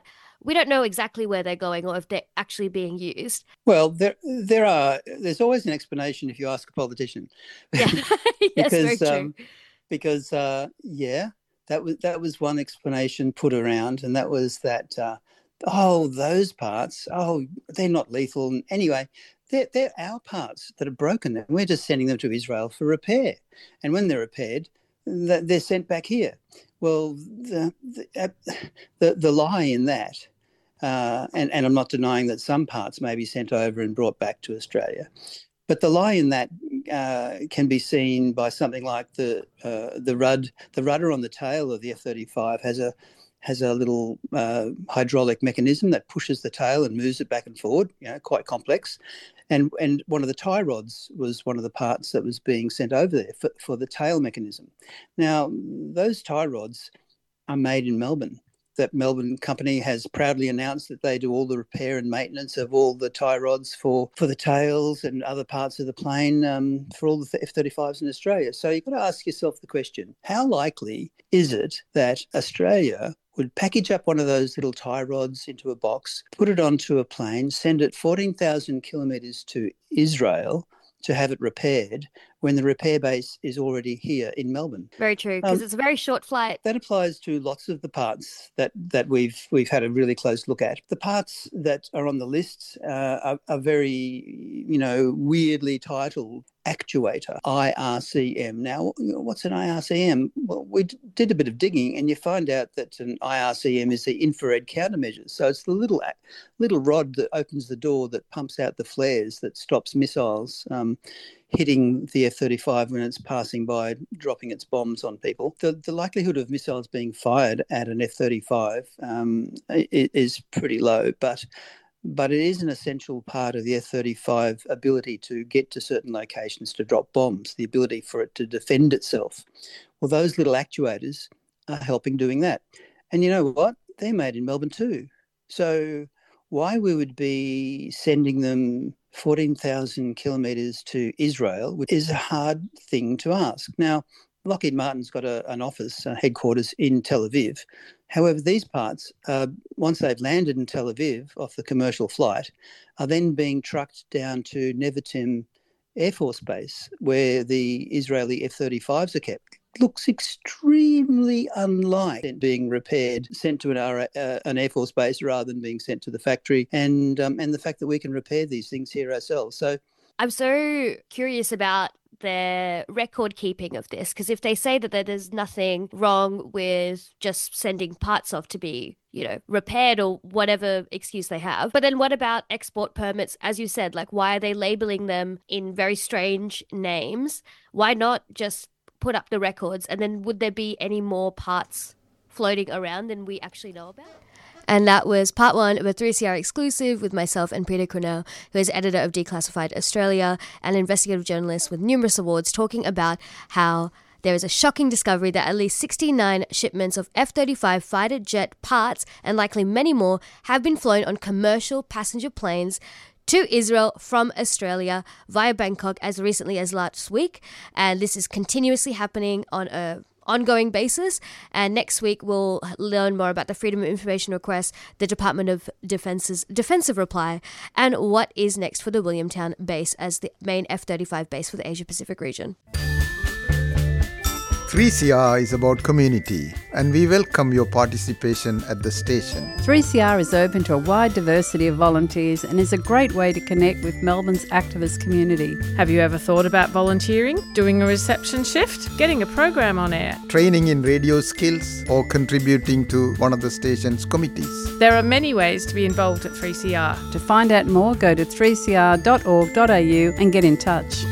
we don't know exactly where they're going or if they're actually being used. Well, there there are there's always an explanation if you ask a politician. Yeah. Yes, because very true. um, because uh, yeah, that was that was one explanation put around, and that was that uh, oh, those parts, oh, they're not lethal. And anyway, they're they're our parts that are broken, and we're just sending them to Israel for repair. And when they're repaired, they're sent back here. Well, the the the, the lie in that. Uh, and, and I'm not denying that some parts may be sent over and brought back to Australia. But the lie in that uh, can be seen by something like the uh, the rud the rudder on the tail of the F thirty-five has a has a little uh, hydraulic mechanism that pushes the tail and moves it back and forward. You know, quite complex. And and one of the tie rods was one of the parts that was being sent over there for, for the tail mechanism. Now, those tie rods are made in Melbourne. That Melbourne company has proudly announced that they do all the repair and maintenance of all the tie rods for, for the tails and other parts of the plane um, for all the F thirty-fives in Australia. So you've got to ask yourself the question, how likely is it that Australia would package up one of those little tie rods into a box, put it onto a plane, send it fourteen thousand kilometres to Israel to have it repaired when the repair base is already here in Melbourne? Very true, because Um, it's a very short flight. That applies to lots of the parts that, that we've we've had a really close look at. The parts that are on the list uh, are, are very, you know, weirdly titled actuator, I R C M. Now, what's an I R C M? Well, we d- did a bit of digging, and you find out that an I R C M is the infrared countermeasures. So it's the little little rod that opens the door that pumps out the flares that stops missiles um, hitting the F thirty-five when it's passing by, dropping its bombs on people. The the likelihood of missiles being fired at an F thirty-five um, is pretty low, but but it is an essential part of the F thirty-five ability to get to certain locations to drop bombs, the ability for it to defend itself. Well, those little actuators are helping doing that. And you know what? They're made in Melbourne too. So why we would be sending them fourteen thousand kilometres to Israel is a hard thing to ask. Now, Lockheed Martin's got a, an office, a headquarters in Tel Aviv. However, these parts, uh, once they've landed in Tel Aviv off the commercial flight, are then being trucked down to Nevatim Air Force Base, where the Israeli F thirty-fives are kept. Looks extremely unlike being repaired, sent to an, uh, an Air Force base rather than being sent to the factory, and um, and the fact that we can repair these things here ourselves. So I'm so curious about their record keeping of this, because if they say that there's nothing wrong with just sending parts off to be, you know, repaired or whatever excuse they have, but then what about export permits? As you said, like, why are they labeling them in very strange names? Why not just put up the records, and then would there be any more parts floating around than we actually know about? And that was part one of a three C R exclusive with myself and Peter Cornell, who is editor of Declassified Australia and investigative journalist with numerous awards, talking about how there is a shocking discovery that at least sixty-nine shipments of F thirty-five fighter jet parts, and likely many more, have been flown on commercial passenger planes to Israel from Australia via Bangkok as recently as last week. And this is continuously happening on a ongoing basis, and next week we'll learn more about the Freedom of Information request, the Department of Defence's defensive reply, and what is next for the Williamtown base as the main F thirty-five base for the Asia Pacific region. three C R is about community, and we welcome your participation at the station. three C R is open to a wide diversity of volunteers and is a great way to connect with Melbourne's activist community. Have you ever thought about volunteering, doing a reception shift, getting a program on air, training in radio skills, or contributing to one of the station's committees? There are many ways to be involved at three C R. To find out more, go to three c r dot org dot a u and get in touch.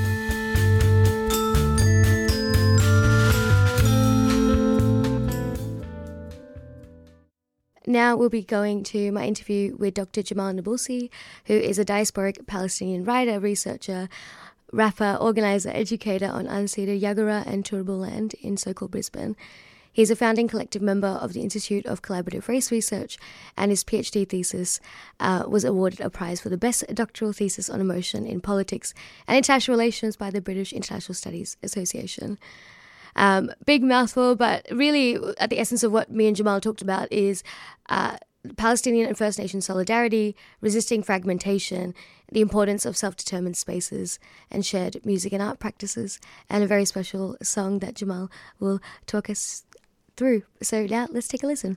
Now we'll be going to my interview with Doctor Jamal Nabulsi, who is a diasporic Palestinian writer, researcher, rapper, organiser, educator on unceded Yagara and Turrbal land in so-called Brisbane. He's a founding collective member of the Institute of Collaborative Race Research, and his PhD thesis uh, was awarded a prize for the best doctoral thesis on emotion in politics and international relations by the British International Studies Association. Um, big mouthful, but really at the essence of what me and Jamal talked about is uh, Palestinian and First Nation solidarity, resisting fragmentation, the importance of self-determined spaces and shared music and art practices, and a very special song that Jamal will talk us through. So now let's take a listen.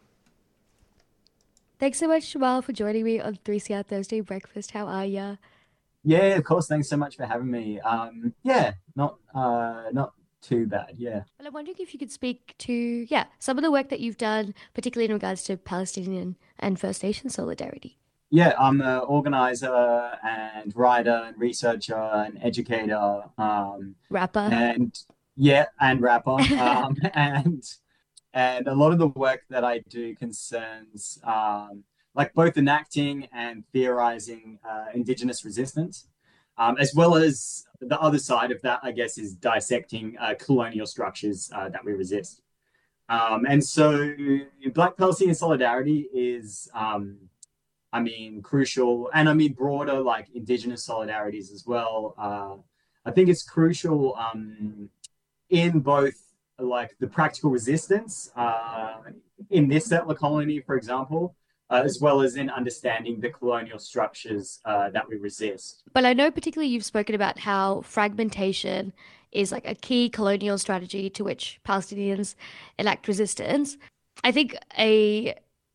Thanks so much, Jamal, for joining me on three C R Thursday Breakfast. How are ya? Yeah, of course. Thanks so much for having me. Um, yeah, not uh, not too bad. Yeah. Well, I'm wondering if you could speak to yeah some of the work that you've done, particularly in regards to Palestinian and First Nation solidarity. Yeah, I'm an organizer and writer and researcher and educator. Um, Rapper. And yeah, and rapper. um, and and a lot of the work that I do concerns um, like both enacting and theorizing uh, Indigenous resistance, um, as well as the other side of that, I guess, is dissecting uh, colonial structures uh, that we resist. Um, and so Black Palestinian solidarity is, um, I mean, crucial, and I mean broader, like Indigenous solidarities as well. Uh, I think it's crucial um, in both like the practical resistance uh, in this settler colony, for example, Uh, as well as in understanding the colonial structures uh, that we resist. But I know particularly you've spoken about how fragmentation is like a key colonial strategy to which Palestinians enact resistance. I think a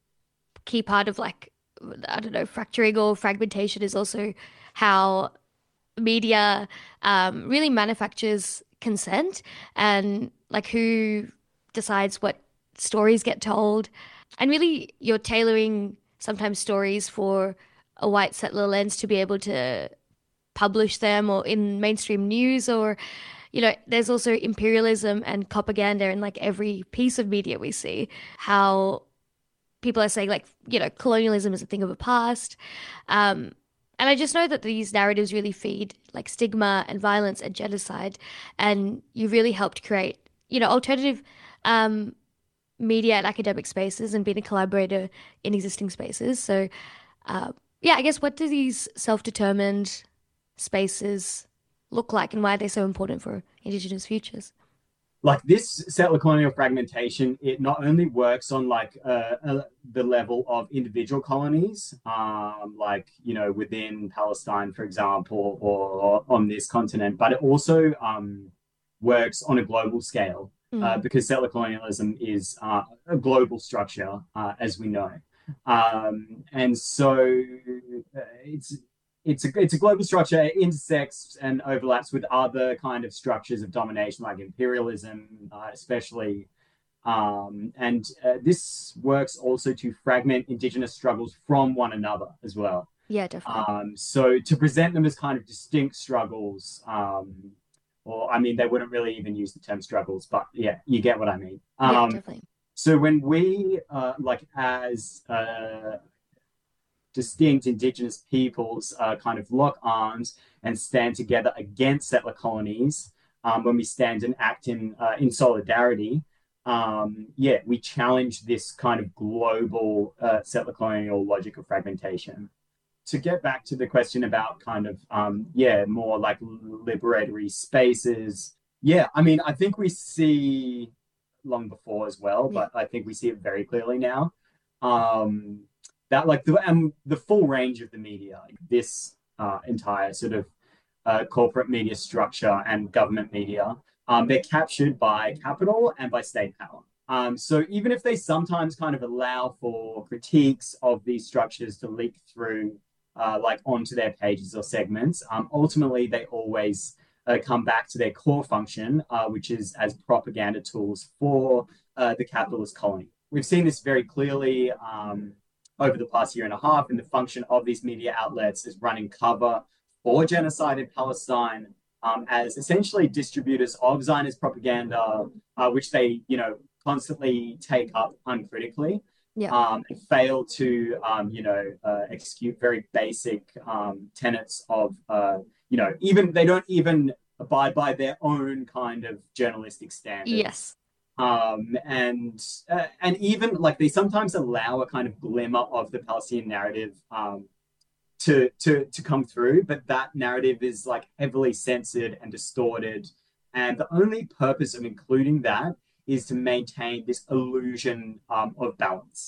key part of like, I don't know, fracturing or fragmentation is also how media um, really manufactures consent and like who decides what stories get told. And really, you're tailoring sometimes stories for a white settler lens to be able to publish them or in mainstream news, or, you know, there's also imperialism and propaganda in like every piece of media we see. How people are saying like, you know, colonialism is a thing of the past. Um, and I just know that these narratives really feed like stigma and violence and genocide. And you really helped create, you know, alternative um media and academic spaces and being a collaborator in existing spaces. So, uh, yeah, I guess what do these self-determined spaces look like and why are they so important for Indigenous futures? Like this settler colonial fragmentation, it not only works on like uh, uh, the level of individual colonies, um, like, you know, within Palestine, for example, or on this continent, but it also um, works on a global scale. Uh, because settler colonialism is uh, a global structure, uh, as we know, um, and so uh, it's it's a it's a global structure. It intersects and overlaps with other kind of structures of domination, like imperialism, uh, especially, um, and uh, this works also to fragment Indigenous struggles from one another as well. Yeah, definitely. Um, so to present them as kind of distinct struggles. Um, Or, I mean, they wouldn't really even use the term struggles, but yeah, you get what I mean. Um, yeah, definitely. So when we, uh, like, as uh, distinct Indigenous peoples uh, kind of lock arms and stand together against settler colonies, um, when we stand and act in, uh, in solidarity, um, yeah, we challenge this kind of global uh, settler colonial logic of fragmentation. To get back to the question about kind of, um, yeah, more like liberatory spaces. Yeah, I mean, I think we see long before as well, but I think we see it very clearly now. Um, that like the, um, the full range of the media, like this uh, entire sort of uh, corporate media structure and government media, um, they're captured by capital and by state power. Um, so even if they sometimes kind of allow for critiques of these structures to leak through Uh, like onto their pages or segments, um, ultimately they always uh, come back to their core function, uh, which is as propaganda tools for uh, the capitalist colony. We've seen this very clearly um, over the past year and a half, and the function of these media outlets is running cover for genocide in Palestine um, as essentially distributors of Zionist propaganda, uh, which they, you know, constantly take up uncritically. Yeah. Um, and fail to, um, you know, uh, execute very basic um, tenets of, uh, you know, even they don't even abide by their own kind of journalistic standards. Yes. Um, and uh, and even like they sometimes allow a kind of glimmer of the Palestinian narrative um, to to to come through, but that narrative is like heavily censored and distorted. And the only purpose of including that is to maintain this illusion um, of balance,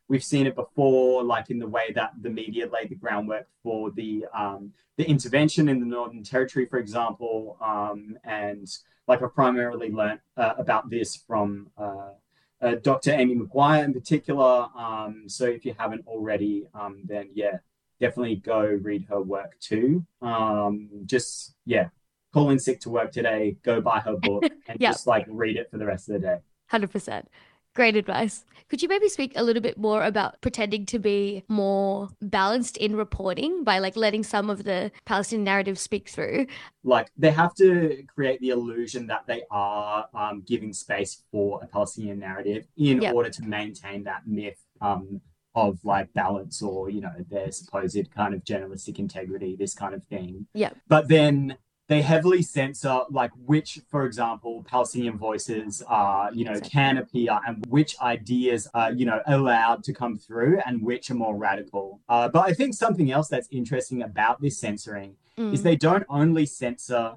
we've seen it before, like in the way that the media laid the groundwork for the um, the intervention in the Northern Territory, for example. Um, and like I've primarily learnt uh, about this from uh, uh, Doctor Amy Maguire in particular. Um, so if you haven't already, um, then yeah, definitely go read her work too. Um, just, yeah, call in sick to work today, go buy her book and Yep. just like read it for the rest of the day. one hundred percent. Great advice. Could you maybe speak a little bit more about pretending to be more balanced in reporting by like letting some of the Palestinian narrative speak through? Like they have to create the illusion that they are um, giving space for a Palestinian narrative in Yep. order to maintain that myth um, of like balance or, you know, their supposed kind of journalistic integrity, this kind of thing. Yeah. But then they heavily censor like which, for example, Palestinian voices are, you know, Exactly. can appear and which ideas are, you know, allowed to come through and which are more radical. Uh, but I think something else that's interesting about this censoring is Mm. they don't only censor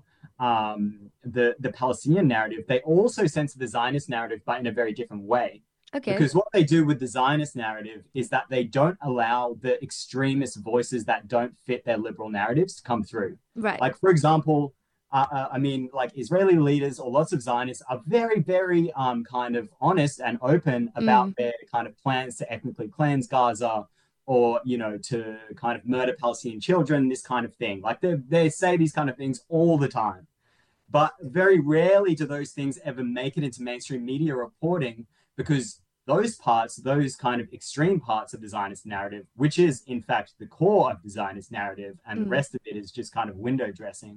um, the, the Palestinian narrative, they also censor the Zionist narrative, but in a very different way. Okay. Because what they do with the Zionist narrative is that they don't allow the extremist voices that don't fit their liberal narratives to come through. Right. Like, for example, uh, uh, I mean, like Israeli leaders or lots of Zionists are very, very um, kind of honest and open about Mm. their kind of plans to ethnically cleanse Gaza or, you know, to kind of murder Palestinian children, this kind of thing. Like they they say these kind of things all the time. But very rarely do those things ever make it into mainstream media reporting because those parts, those kind of extreme parts of the Zionist narrative, which is in fact the core of the Zionist narrative, and Mm. the rest of it is just kind of window dressing,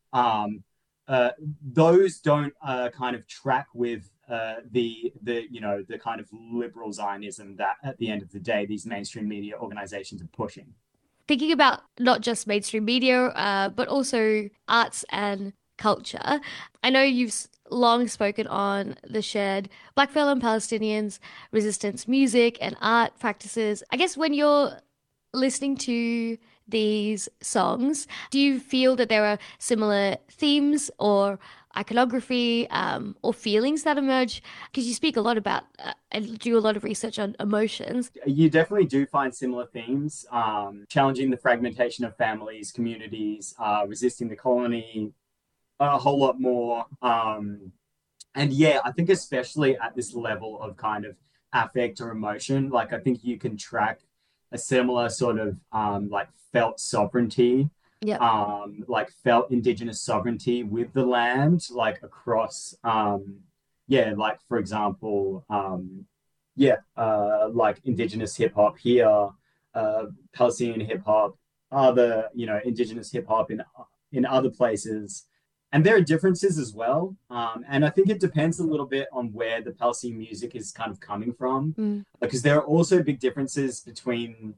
um, uh, those don't uh, kind of track with uh, the the you know the kind of liberal Zionism that at the end of the day these mainstream media organizations are pushing. Thinking about not just mainstream media, uh, but also arts and culture. I know you've s- long spoken on the shared Blackfellow and Palestinians, resistance music and art practices. I guess when you're listening to these songs, do you feel that there are similar themes or iconography um, or feelings that emerge? Because you speak a lot about uh, and do a lot of research on emotions. You definitely do find similar themes, um, challenging the fragmentation of families, communities, uh, resisting the colony, a whole lot more. Um, and yeah, I think especially at this level of kind of affect or emotion, like I think you can track a similar sort of um, like felt sovereignty, Yeah. um, like felt indigenous sovereignty with the land, like across, um, yeah, like for example, um, yeah, uh, like indigenous hip hop here, uh, Palestinian hip hop, other, you know, indigenous hip hop in in other places. And there are differences as well. Um, and I think it depends a little bit on where the Palestinian music is kind of coming from. Mm. Because there are also big differences between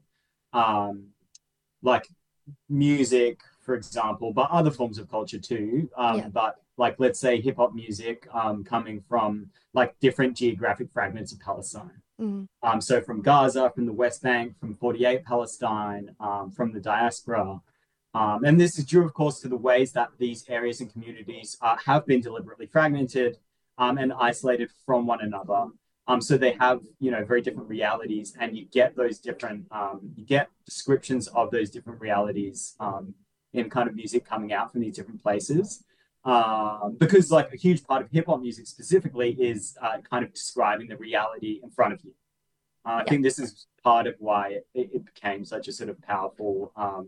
um, like music, for example, but other forms of culture too. Um, Yeah. But like, let's say hip hop music um, coming from like different geographic fragments of Palestine. Mm. Um, so from Gaza, from the West Bank, from forty-eight Palestine, um, from the diaspora. Um, and this is due, of course, to the ways that these areas and communities uh, have been deliberately fragmented um, and isolated from one another. Um, so they have, you know, very different realities, and you get those different, um, you get descriptions of those different realities um, in kind of music coming out from these different places. Um, because like a huge part of hip hop music specifically is uh, kind of describing the reality in front of you. Uh, I Yeah. think this is part of why it, it became such a sort of powerful, um,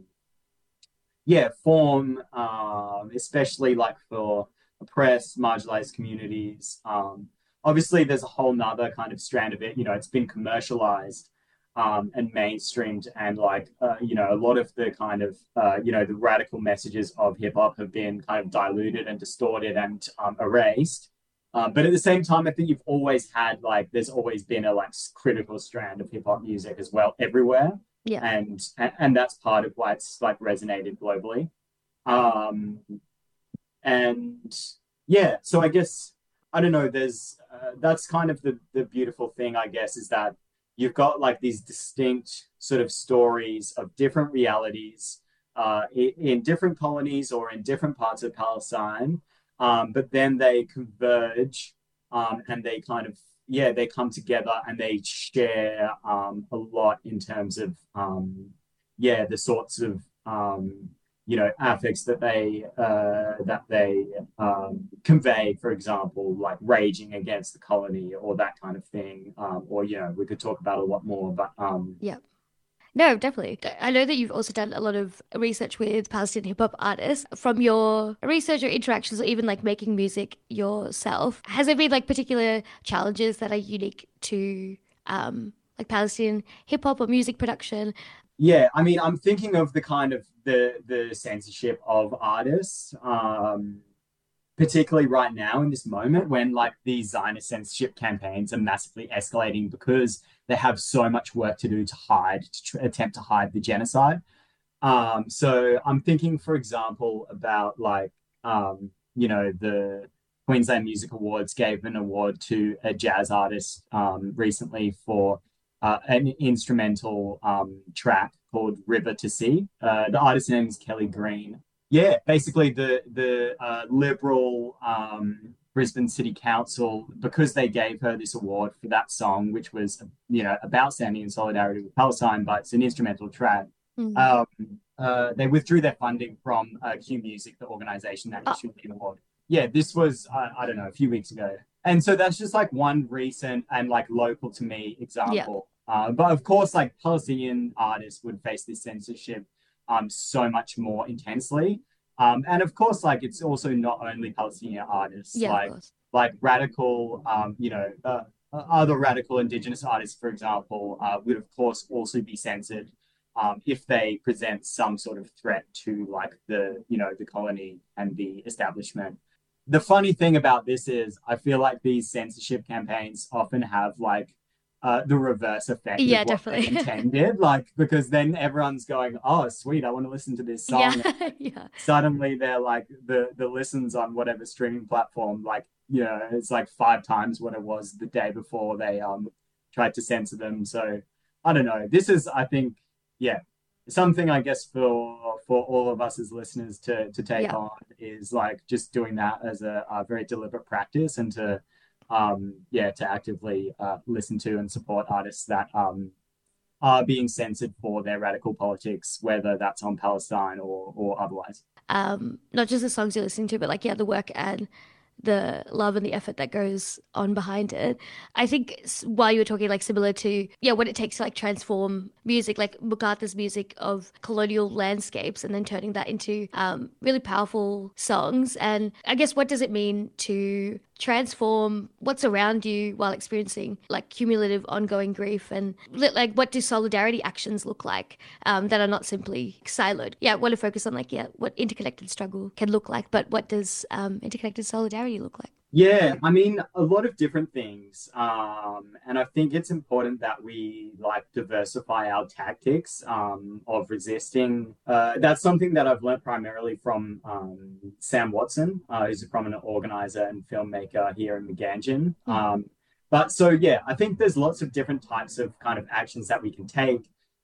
yeah, form, um, especially like for oppressed, marginalized communities. Um, obviously, there's a whole nother kind of strand of it. You know, it's been commercialized um, and mainstreamed, and like, uh, you know, a lot of the kind of, uh, you know, the radical messages of hip hop have been kind of diluted and distorted and um, erased. Um, but at the same time, I think you've always had like, there's always been a like critical strand of hip hop music as well everywhere. Yeah. And, and and that's part of why it's like resonated globally. Um, and yeah, so I guess, I don't know, there's, uh, that's kind of the, the beautiful thing, I guess, is that you've got like these distinct sort of stories of different realities uh, in, in different colonies or in different parts of Palestine, um, but then they converge um, and they kind of yeah, they come together and they share um, a lot in terms of, um, yeah, the sorts of, um, you know, affects that they uh, that they um, convey, for example, like raging against the colony or that kind of thing. Um, or, you know, we could talk about a lot more, but um, yeah. No, definitely. I know that you've also done a lot of research with Palestinian hip hop artists. From your research or interactions, or even like making music yourself, has there been like particular challenges that are unique to um, like Palestinian hip hop or music production? Yeah, I mean, I'm thinking of the kind of the the censorship of artists, um, particularly right now in this moment when like these Zionist censorship campaigns are massively escalating because they have so much work to do to hide, to tr- attempt to hide the genocide. Um, so I'm thinking, for example, about like, um, you know, the Queensland Music Awards gave an award to a jazz artist um, recently for uh, an instrumental um, track called River to Sea. Uh, the artist's name is Kelly Green. Yeah, basically the the uh, Liberal um, Brisbane City Council, because they gave her this award for that song, which was, you know, about standing in solidarity with Palestine, but it's an instrumental track. Mm-hmm. Um, uh, they withdrew their funding from uh, Q Music, the organization that issued the award. Yeah, this was, uh, I don't know, a few weeks ago. And so that's just like one recent and like local to me example. Yeah. Uh, but of course, like Palestinian artists would face this censorship um, so much more intensely. Um, and of course, like it's also not only Palestinian artists, yeah, like like radical, um, you know, uh, other radical Indigenous artists, for example, uh, would of course also be censored um, if they present some sort of threat to like the, you know, the colony and the establishment. The funny thing about this is I feel like these censorship campaigns often have like Uh, the reverse effect yeah, of what definitely. they intended, like because then everyone's going, oh sweet, I want to listen to this song. Yeah, yeah. Suddenly they're like the the listens on whatever streaming platform, like, you know, it's like five times what it was the day before they um tried to censor them. So I don't know. This is, I think, yeah, something I guess for for all of us as listeners to to take yeah. on is like just doing that as a, a very deliberate practice, and to um yeah to actively uh, listen to and support artists that um are being censored for their radical politics, whether that's on Palestine or or otherwise. Um not just the songs you're listening to, but like yeah the work and the love and the effort that goes on behind it. I think while you were talking, like similar to yeah what it takes to like transform music, like MacArthur's music of colonial landscapes, and then turning that into um really powerful songs. And I guess, what does it mean to transform what's around you while experiencing like cumulative ongoing grief? And like, what do solidarity actions look like um, that are not simply siloed? Yeah, I want to focus on like, yeah, what interconnected struggle can look like, but what does um, interconnected solidarity look like? Yeah, I mean, a lot of different things. Um, and I think it's important that we like diversify our tactics um, of resisting. Uh, that's something that I've learned primarily from um, Sam Watson, uh, who's a prominent organizer and filmmaker here in Meganjin. Mm. Um, but so, yeah, I think there's lots of different types of kind of actions that we can take.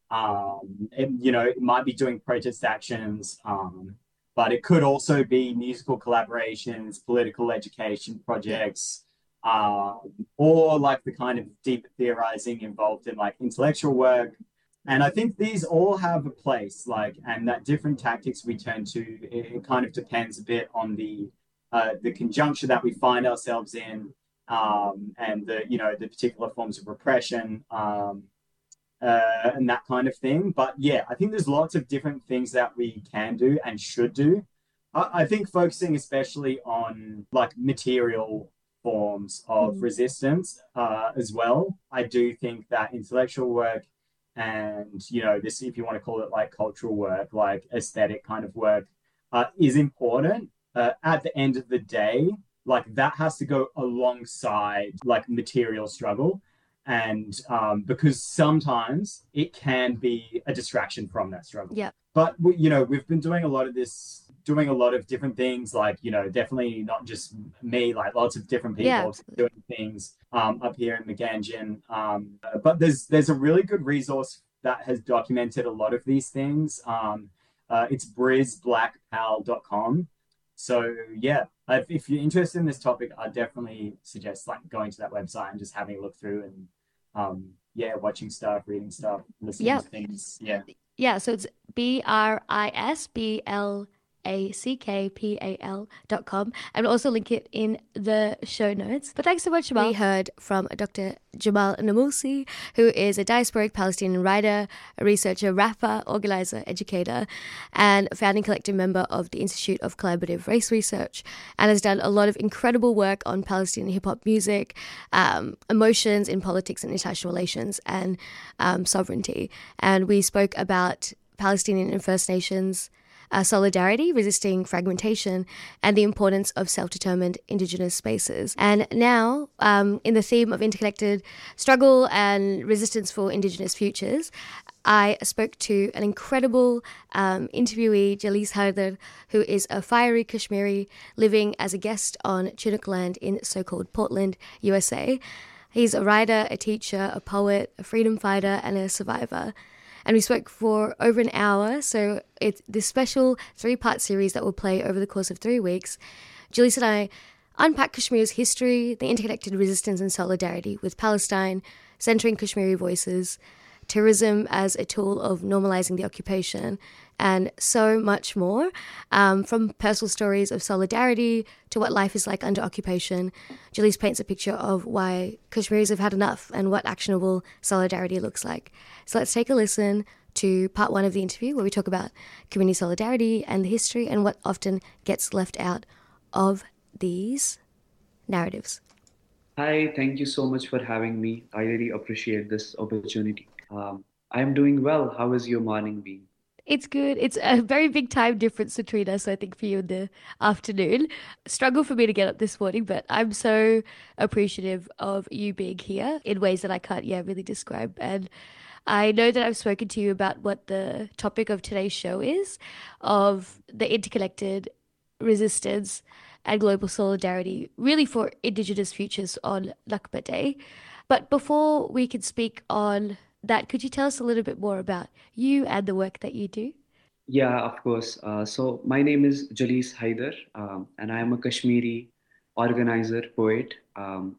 Um, it, you know, it might be doing protest actions, um, but it could also be musical collaborations, political education projects, uh, or like the kind of deep theorizing involved in like intellectual work. And I think these all have a place, like, and that different tactics we turn to, it, it kind of depends a bit on the uh, the conjuncture that we find ourselves in, um, and the, you know, the particular forms of repression, um, Uh, and that kind of thing. But yeah, I think there's lots of different things that we can do and should do. I, I think focusing especially on like material forms of mm. resistance uh, as well. I do think that intellectual work and, you know, this, if you want to call it like cultural work, like aesthetic kind of work, uh, is important. Uh, at the end of the day, like that has to go alongside like material struggle. And um, because sometimes it can be a distraction from that struggle. Yeah. But, you know, we've been doing a lot of this, doing a lot of different things, like, you know, definitely not just me, like lots of different people yeah, doing things um, up here in Meganjin. Um, but there's there's a really good resource that has documented a lot of these things. Um, uh, it's briz black pal dot com. So yeah, if, if you're interested in this topic, I definitely suggest like going to that website and just having a look through and um yeah, watching stuff, reading stuff, listening Yep. to things. Yeah. Yeah, so it's B R I S B L A C K P A L dot com. And we'll also link it in the show notes. But thanks so much, Jamal. We heard from Doctor Jamal Namulsi, who is a diasporic Palestinian writer, a researcher, rapper, organizer, educator, and founding collective member of the Institute of Collaborative Race Research, and has done a lot of incredible work on Palestinian hip-hop music, um, emotions in politics and international relations, and um, sovereignty. And we spoke about Palestinian and First Nations Uh, solidarity, resisting fragmentation, and the importance of self-determined Indigenous spaces. And now, um, in the theme of interconnected struggle and resistance for Indigenous futures, I spoke to an incredible um, interviewee, Jalees Haider, who is a fiery Kashmiri living as a guest on Chinook land in so-called Portland, U S A. He's a writer, a teacher, a poet, a freedom fighter, and a survivor. And we spoke for over an hour, so it's this special three-part series that will play over the course of three weeks. Jalees and I unpack Kashmir's history, the interconnected resistance and solidarity with Palestine, centering Kashmiri voices, terrorism as a tool of normalizing the occupation, and so much more. Um, from personal stories of solidarity to what life is like under occupation, Jalees paints a picture of why Kashmiris have had enough and what actionable solidarity looks like. So let's take a listen to part one of the interview, where we talk about community solidarity and the history and what often gets left out of these narratives. Hi, thank you so much for having me. I really appreciate this opportunity. Um, I'm doing well. How is your morning been? It's good. It's a very big time difference between us, I think, for you in the afternoon. Struggle for me to get up this morning, but I'm so appreciative of you being here in ways that I can't, yeah, really describe. And I know that I've spoken to you about what the topic of today's show is, of the interconnected resistance and global solidarity, really for Indigenous futures on Nakba Day. But before we can speak on that, could you tell us a little bit more about you and the work that you do? Yeah, of course. Uh, so my name is Jalees Haider, um, and I am a Kashmiri organizer, poet. Um,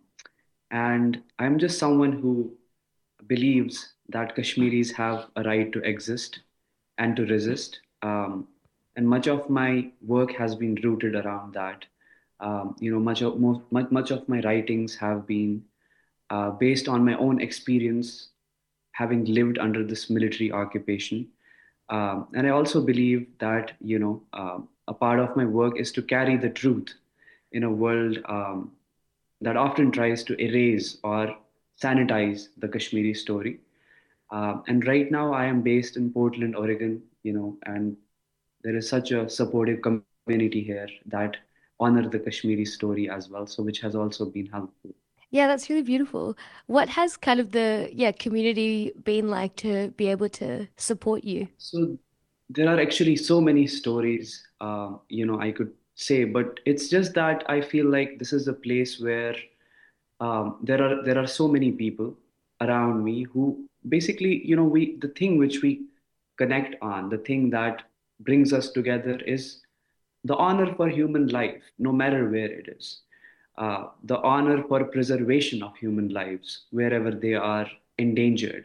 and I'm just someone who believes that Kashmiris have a right to exist and to resist. Um, and much of my work has been rooted around that. Um, you know, much of, most, much, much of my writings have been uh, based on my own experience having lived under this military occupation. Um, and I also believe that, you know, um, a part of my work is to carry the truth in a world um, that often tries to erase or sanitize the Kashmiri story. Uh, and right now I am based in Portland, Oregon, you know, and there is such a supportive community here that honor the Kashmiri story as well, so which has also been helpful. Yeah, that's really beautiful. What has kind of the yeah community been like to be able to support you? So there are actually so many stories, uh, you know, I could say, but it's just that I feel like this is a place where um, there are there are so many people around me who basically, you know, we the thing which we connect on, the thing that brings us together is the honor for human life, no matter where it is. Uh, the honor for preservation of human lives wherever they are endangered.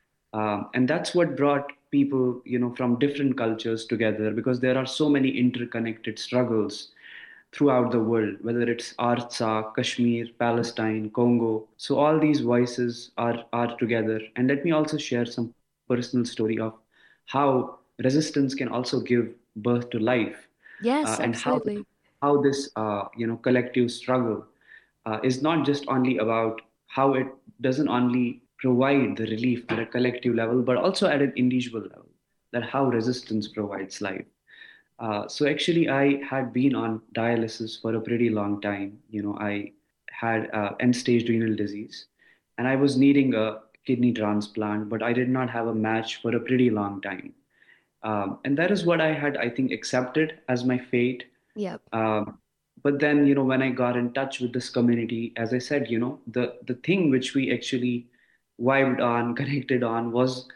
Um, and that's what brought people, you know, from different cultures together, because there are so many interconnected struggles throughout the world, whether it's Artsakh, Kashmir, Palestine, Congo. So all these voices are, are together. And let me also share some personal story of how resistance can also give birth to life. Yes, uh, and absolutely. how how this uh, you know collective struggle uh, is not just only about how it doesn't only provide the relief at a collective level, but also at an individual level, that how resistance provides life. Uh, so actually, I had been on dialysis for a pretty long time. You know, I had uh, end-stage renal disease, and I was needing a kidney transplant, but I did not have a match for a pretty long time. Um, and that is what I had, I think, accepted as my fate. Yep. Um, but then, you know, when I got in touch with this community, as I said, you know, the, the thing which we actually vibed on, connected on was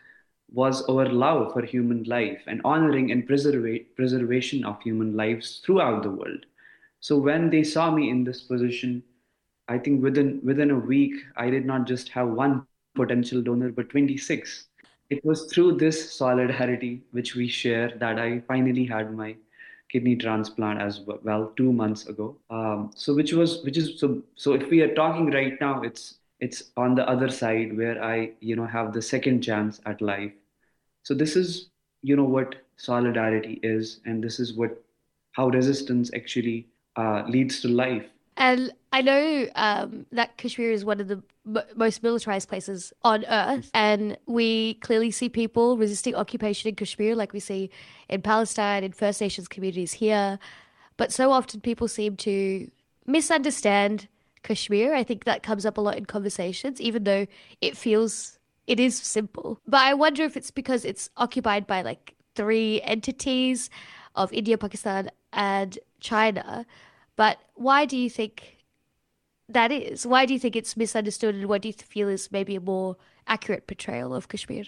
was our love for human life and honoring and preserva- preservation of human lives throughout the world. So when they saw me in this position, I think within within a week, I did not just have one potential donor, but twenty-six. It was through this solidarity which we share that I finally had my kidney transplant as well two months ago. Um, so which was which is so so if we are talking right now, it's it's on the other side where I you know have the second chance at life. So this is you know what solidarity is, and this is what how resistance actually uh, leads to life. And I know um, that Kashmir is one of the m- most militarized places on earth, and we clearly see people resisting occupation in Kashmir, like we see in Palestine, in First Nations communities here. But so often people seem to misunderstand Kashmir. I think that comes up a lot in conversations, even though it feels it is simple. But I wonder if it's because it's occupied by like three entities of India, Pakistan, and China. But why do you think that is? Why do you think it's misunderstood, and what do you feel is maybe a more accurate portrayal of Kashmir?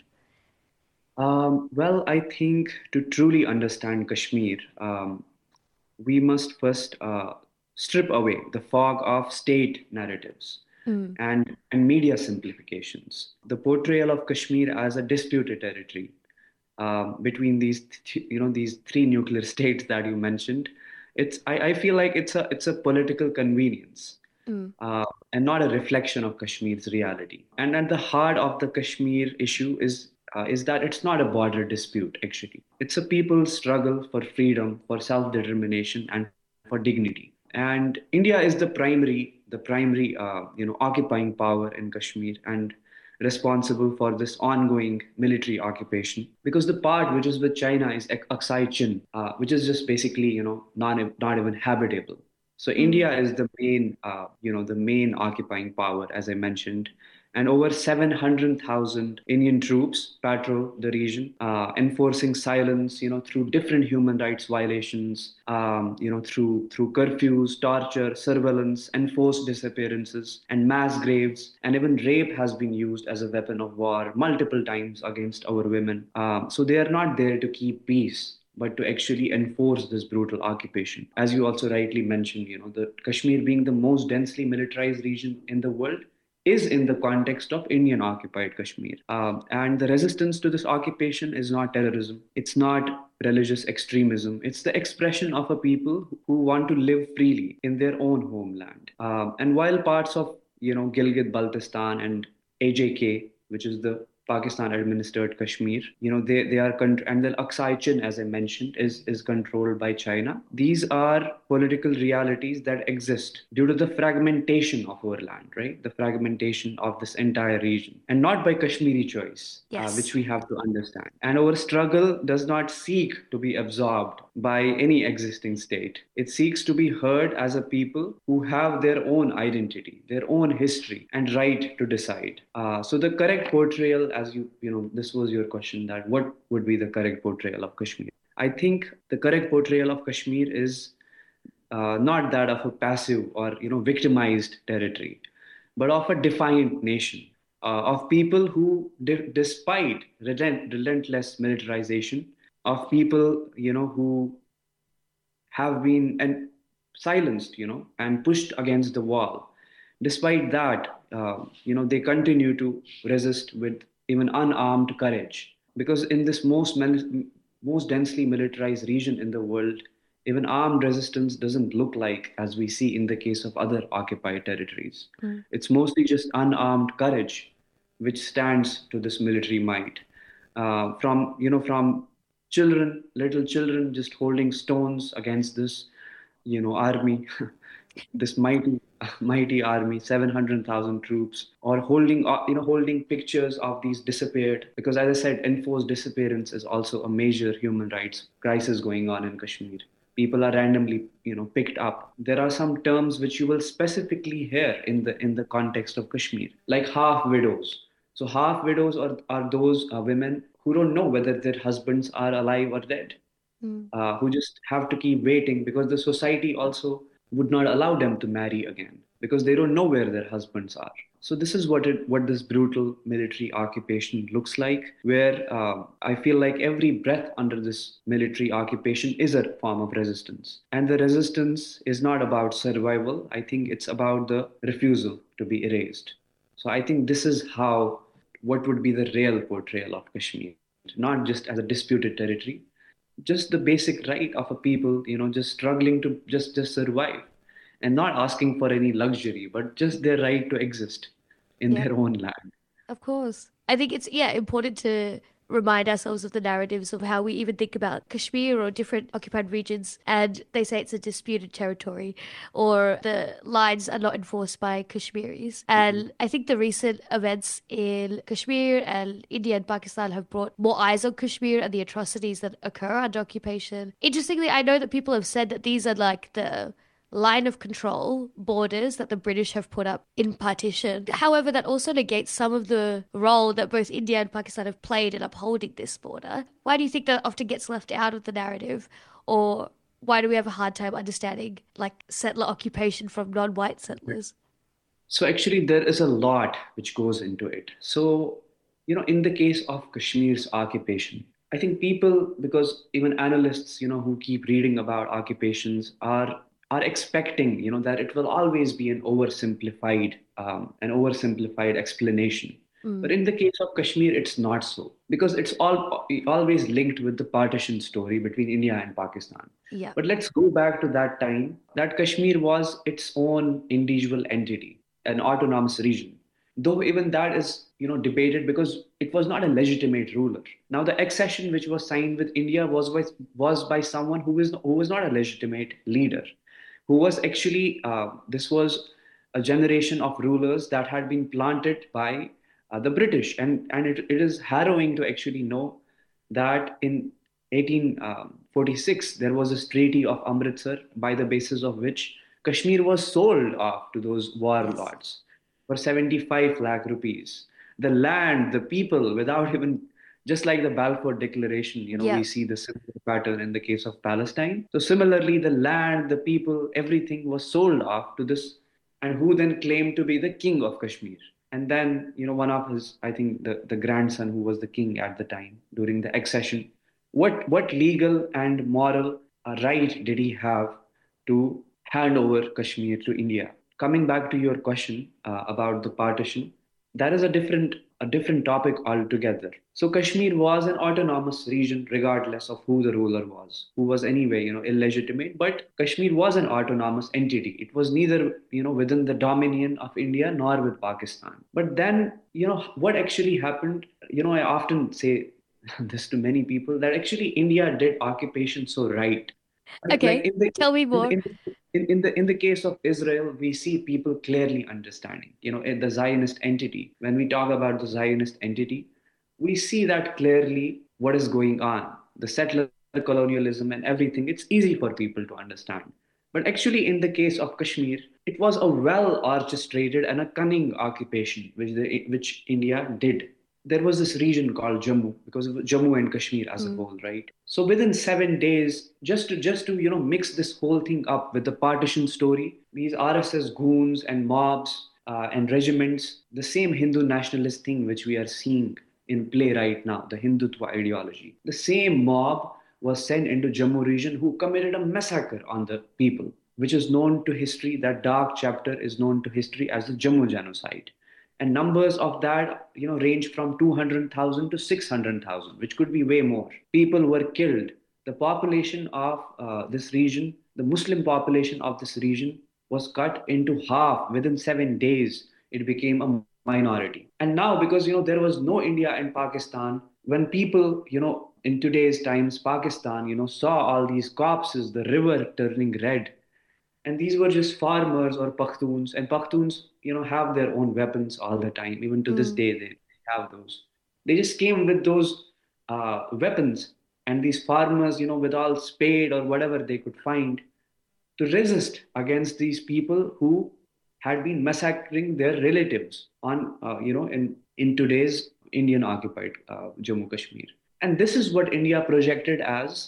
Um, well, I think to truly understand Kashmir, um, we must first uh, strip away the fog of state narratives Mm. and, and media simplifications. The portrayal of Kashmir as a disputed territory um, between these, th- you know, these three nuclear states that you mentioned, it's I, I feel like it's a it's a political convenience Mm. uh, and not a reflection of Kashmir's reality. And at the heart of the Kashmir issue is uh, is that it's not a border dispute. Actually, it's a people's struggle for freedom, for self-determination, and for dignity. And India is the primary the primary uh, you know occupying power in Kashmir and responsible for this ongoing military occupation, because the part which is with China is Aksai Chin, uh, which is just basically you know not not even habitable. So India is the main uh, you know the main occupying power, as I mentioned, and over seven hundred thousand Indian troops patrol the region, uh, enforcing silence, you know, through different human rights violations, um, you know, through through curfews, torture, surveillance, enforced disappearances, and mass graves, and even rape has been used as a weapon of war multiple times against our women. Um, so they are not there to keep peace, but to actually enforce this brutal occupation. As you also rightly mentioned, you know, the Kashmir being the most densely militarized region in the world is in the context of Indian occupied Kashmir. Um, and the resistance to this occupation is not terrorism. It's not religious extremism. It's the expression of a people who want to live freely in their own homeland. Um, and while parts of, you know, Gilgit-Baltistan and A J K, which is the Pakistan administered Kashmir, you know, they, they are, con- and the Aksai Chin, as I mentioned, is, is controlled by China. These are political realities that exist due to the fragmentation of our land, right? The fragmentation of this entire region, and not by Kashmiri choice, Yes. uh, which we have to understand. And our struggle does not seek to be absorbed by any existing state. It seeks to be heard as a people who have their own identity, their own history, and right to decide. Uh, so the correct portrayal, as you, you know, this was your question, that what would be the correct portrayal of Kashmir? I think the correct portrayal of Kashmir is uh, not that of a passive or, you know, victimized territory, but of a defiant nation, uh, of people who, de- despite relent- relentless militarization, of people, you know, who have been and silenced, you know, and pushed against the wall. Despite that, uh, you know, they continue to resist with even unarmed courage, because in this most mil- most densely militarized region in the world, even armed resistance doesn't look like as we see in the case of other occupied territories. Mm. It's mostly just unarmed courage which stands to this military might. Uh, from you know from children, little children, just holding stones against this, you know, army, this mighty, mighty army, seven hundred thousand troops, or holding, uh, you know, holding pictures of these disappeared. Because as I said, enforced disappearance is also a major human rights crisis going on in Kashmir. People are randomly, you know, picked up. There are some terms which you will specifically hear in the in the context of Kashmir, like half widows. So half widows are, are those uh, women who don't know whether their husbands are alive or dead, Mm. uh, who just have to keep waiting because the society also would not allow them to marry again. because they don't know where their husbands are. So this is what it, what this brutal military occupation looks like, where uh, I feel like every breath under this military occupation is a form of resistance. And the resistance is not about survival. I think it's about the refusal to be erased. So I think this is how, what would be the real portrayal of Kashmir, not just as a disputed territory, just the basic right of a people, you know, just struggling to just, just survive. And not asking for any luxury, but just their right to exist in Yeah. their own land. Of course. I think it's, yeah, important to remind ourselves of the narratives of how we even think about Kashmir or different occupied regions, and they say it's a disputed territory or the lines are not enforced by Kashmiris. And I think the recent events in Kashmir and India and Pakistan have brought more eyes on Kashmir and the atrocities that occur under occupation. Interestingly, I know that people have said that these are like the line of control borders that the British have put up in partition. However, that also negates some of the role that both India and Pakistan have played in upholding this border. Why do you think that often gets left out of the narrative? Or why do we have a hard time understanding like settler occupation from non-white settlers? So actually there is a lot which goes into it. So, you know, in the case of Kashmir's occupation, I think people, because even analysts, you know, who keep reading about occupations are are expecting, you know, that it will always be an oversimplified, um, an oversimplified explanation. Mm. But in the case of Kashmir, it's not so, because it's all always linked with the partition story between India and Pakistan. Yeah. But let's go back to that time, that Kashmir was its own individual entity, an autonomous region. Though even that is, you know, debated because it was not a legitimate ruler. Now, the accession which was signed with India was by, was by someone who is who was not a legitimate leader, who was actually, uh, this was a generation of rulers that had been planted by uh, the British. And, and it, it is harrowing to actually know that in eighteen forty-six, there was this Treaty of Amritsar, by the basis of which Kashmir was sold off to those warlords for seventy-five lakh rupees. The land, the people, without even, just like the Balfour Declaration, you know, Yeah. we see the similar pattern in the case of Palestine. So similarly, the land, the people, everything was sold off to this, and who then claimed to be the king of Kashmir. And then, you know, one of his, I think the, the grandson who was the king at the time during the accession, what, what legal and moral uh, right did he have to hand over Kashmir to India? Coming back to your question uh, about the partition, that is a different a different topic altogether. So Kashmir was an autonomous region regardless of who the ruler was, who was anyway, you know, illegitimate, but Kashmir was an autonomous entity. It was neither, you know, within the dominion of India nor with Pakistan. But then, you know, what actually happened, you know, I often say this to many people, that actually India did occupation so right. Okay, Like in the, tell me more. In, in, in the in the case of Israel, we see people clearly understanding. You know, in the Zionist entity. When we talk about the Zionist entity, we see that clearly what is going on. The settler colonialism and everything. It's easy for people to understand. But actually, in the case of Kashmir, it was a well orchestrated and a cunning occupation which the which India did. There was this region called Jammu, because of Jammu and Kashmir as a Mm. whole, right? So within seven days, just to just to you know mix this whole thing up with the partition story, these R S S goons and mobs uh, and regiments, the same Hindu nationalist thing which we are seeing in play right now, the Hindutva ideology, the same mob was sent into Jammu region who committed a massacre on the people, which is known to history. That dark chapter is known to history as the Jammu genocide. And numbers of that, you know, range from two hundred thousand to six hundred thousand, which could be way more. People were killed. The population of uh, this region, the Muslim population of this region, was cut into half within seven days. It became a minority. And now, because, you know, there was no India and Pakistan, when people, you know, in today's times, Pakistan, you know, saw all these corpses, the river turning red, and these were just farmers or Pakhtuns, and Pakhtuns, you know, have their own weapons all the time. Even to this Mm. day, they have those. They just came with those uh, weapons, and these farmers, you know, with all spade or whatever they could find, to resist against these people who had been massacring their relatives on, uh, you know, in, in today's Indian occupied uh, Jammu Kashmir. And this is what India projected as,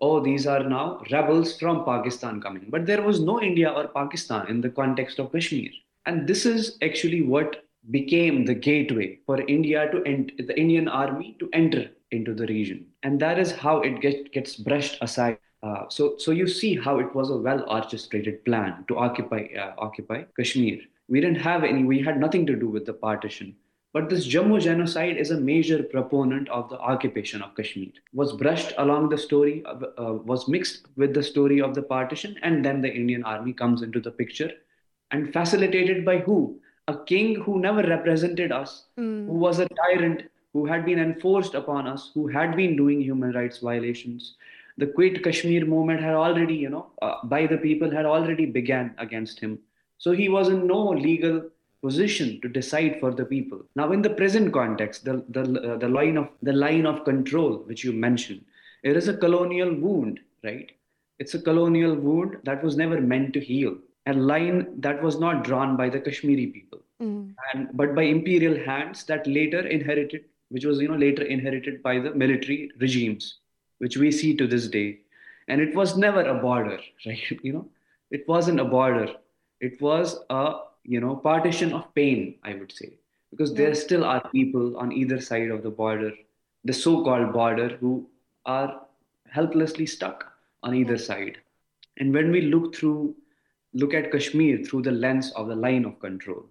oh, these are now rebels from Pakistan coming. But there was no India or Pakistan in the context of Kashmir. And this is actually what became the gateway for India to ent- the Indian army to enter into the region. And that is how it get, gets brushed aside. Uh, so, so you see how it was a well-orchestrated plan to occupy uh, occupy Kashmir. We didn't have any, we had nothing to do with the partition. But this Jammu genocide is a major proponent of the occupation of Kashmir. Was brushed along the story, of, uh, was mixed with the story of the partition, and then the Indian army comes into the picture, and facilitated by who? A king who never represented us, Mm. who was a tyrant, who had been enforced upon us, who had been doing human rights violations. The Quit Kashmir movement had already, you know, uh, by the people had already began against him. So he was in no legal position to decide for the people. Now, in the present context, the the uh, the line of the line of control which you mentioned, it is a colonial wound, right? It's a colonial wound that was never meant to heal, a line that was not drawn by the Kashmiri people, Mm. and but by imperial hands that later inherited, which was you know later inherited by the military regimes, which we see to this day. And it was never a border, right? You know, it wasn't a border. It was a you know partition of pain, I would say, because Yeah. there still are people on either side of the border, the so-called border, who are helplessly stuck on either side. And when we look through, look at Kashmir through the lens of the line of control,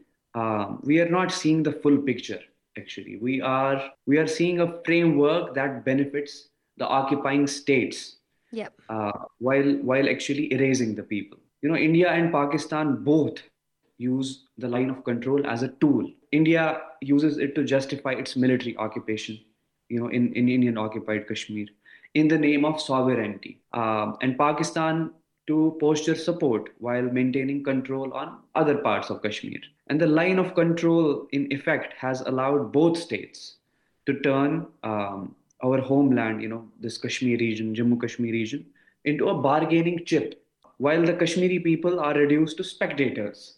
um, we are not seeing the full picture. Actually, we are we are seeing a framework that benefits the occupying states, Yep. uh, while while actually erasing the people. You know, India and Pakistan both use the line of control as a tool. India uses it to justify its military occupation, you know, in, in Indian occupied Kashmir, in the name of sovereignty, um, and Pakistan to posture support while maintaining control on other parts of Kashmir. And the line of control, in effect, has allowed both states to turn um, our homeland, you know, this Kashmir region, Jammu Kashmir region, into a bargaining chip, while the Kashmiri people are reduced to spectators,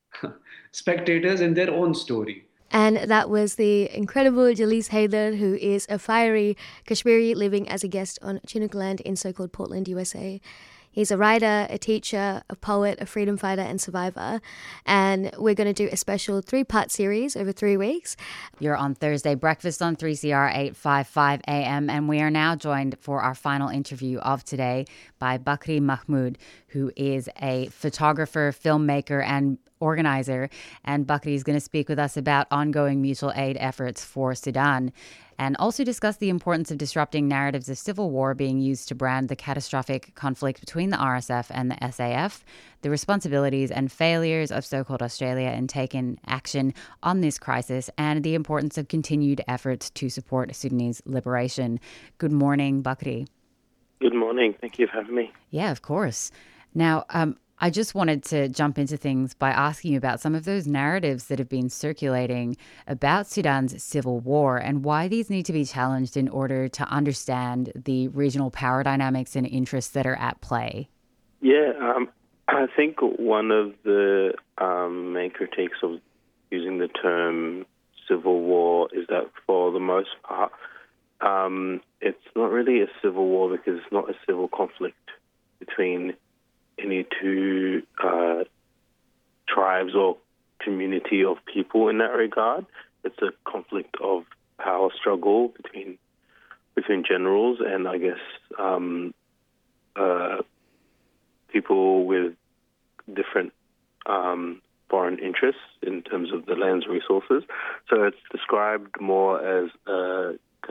spectators in their own story. And that was the incredible Jalees Haider, who is a fiery Kashmiri living as a guest on Chinook land in so-called Portland, U S A. He's a writer, a teacher, a poet, a freedom fighter, and survivor. And we're going to do a special three-part series over three weeks. You're on Thursday Breakfast on three C R eight fifty-five A M, and we are now joined for our final interview of today by Bakri Mahmood, who is a photographer, filmmaker, and organizer. And Bakri is going to speak with us about ongoing mutual aid efforts for Sudan, and also discuss the importance of disrupting narratives of civil war being used to brand the catastrophic conflict between the R S F and the S A F, the responsibilities and failures of so-called Australia in taking action on this crisis, and the importance of continued efforts to support Sudanese liberation. Good morning, Bakri. Good morning. Thank you for having me. Yeah, of course. Now, um, I just wanted to jump into things by asking you about some of those narratives that have been circulating about Sudan's civil war and why these need to be challenged in order to understand the regional power dynamics and interests that are at play. Yeah, um, I think one of the um, main critiques of using the term civil war is that for the most part, um, it's not really a civil war because it's not a civil conflict between any two uh, tribes or community of people in that regard. It's a conflict of power struggle between between generals and, I guess, um, uh, people with different um, foreign interests in terms of the land's resources. So it's described more as a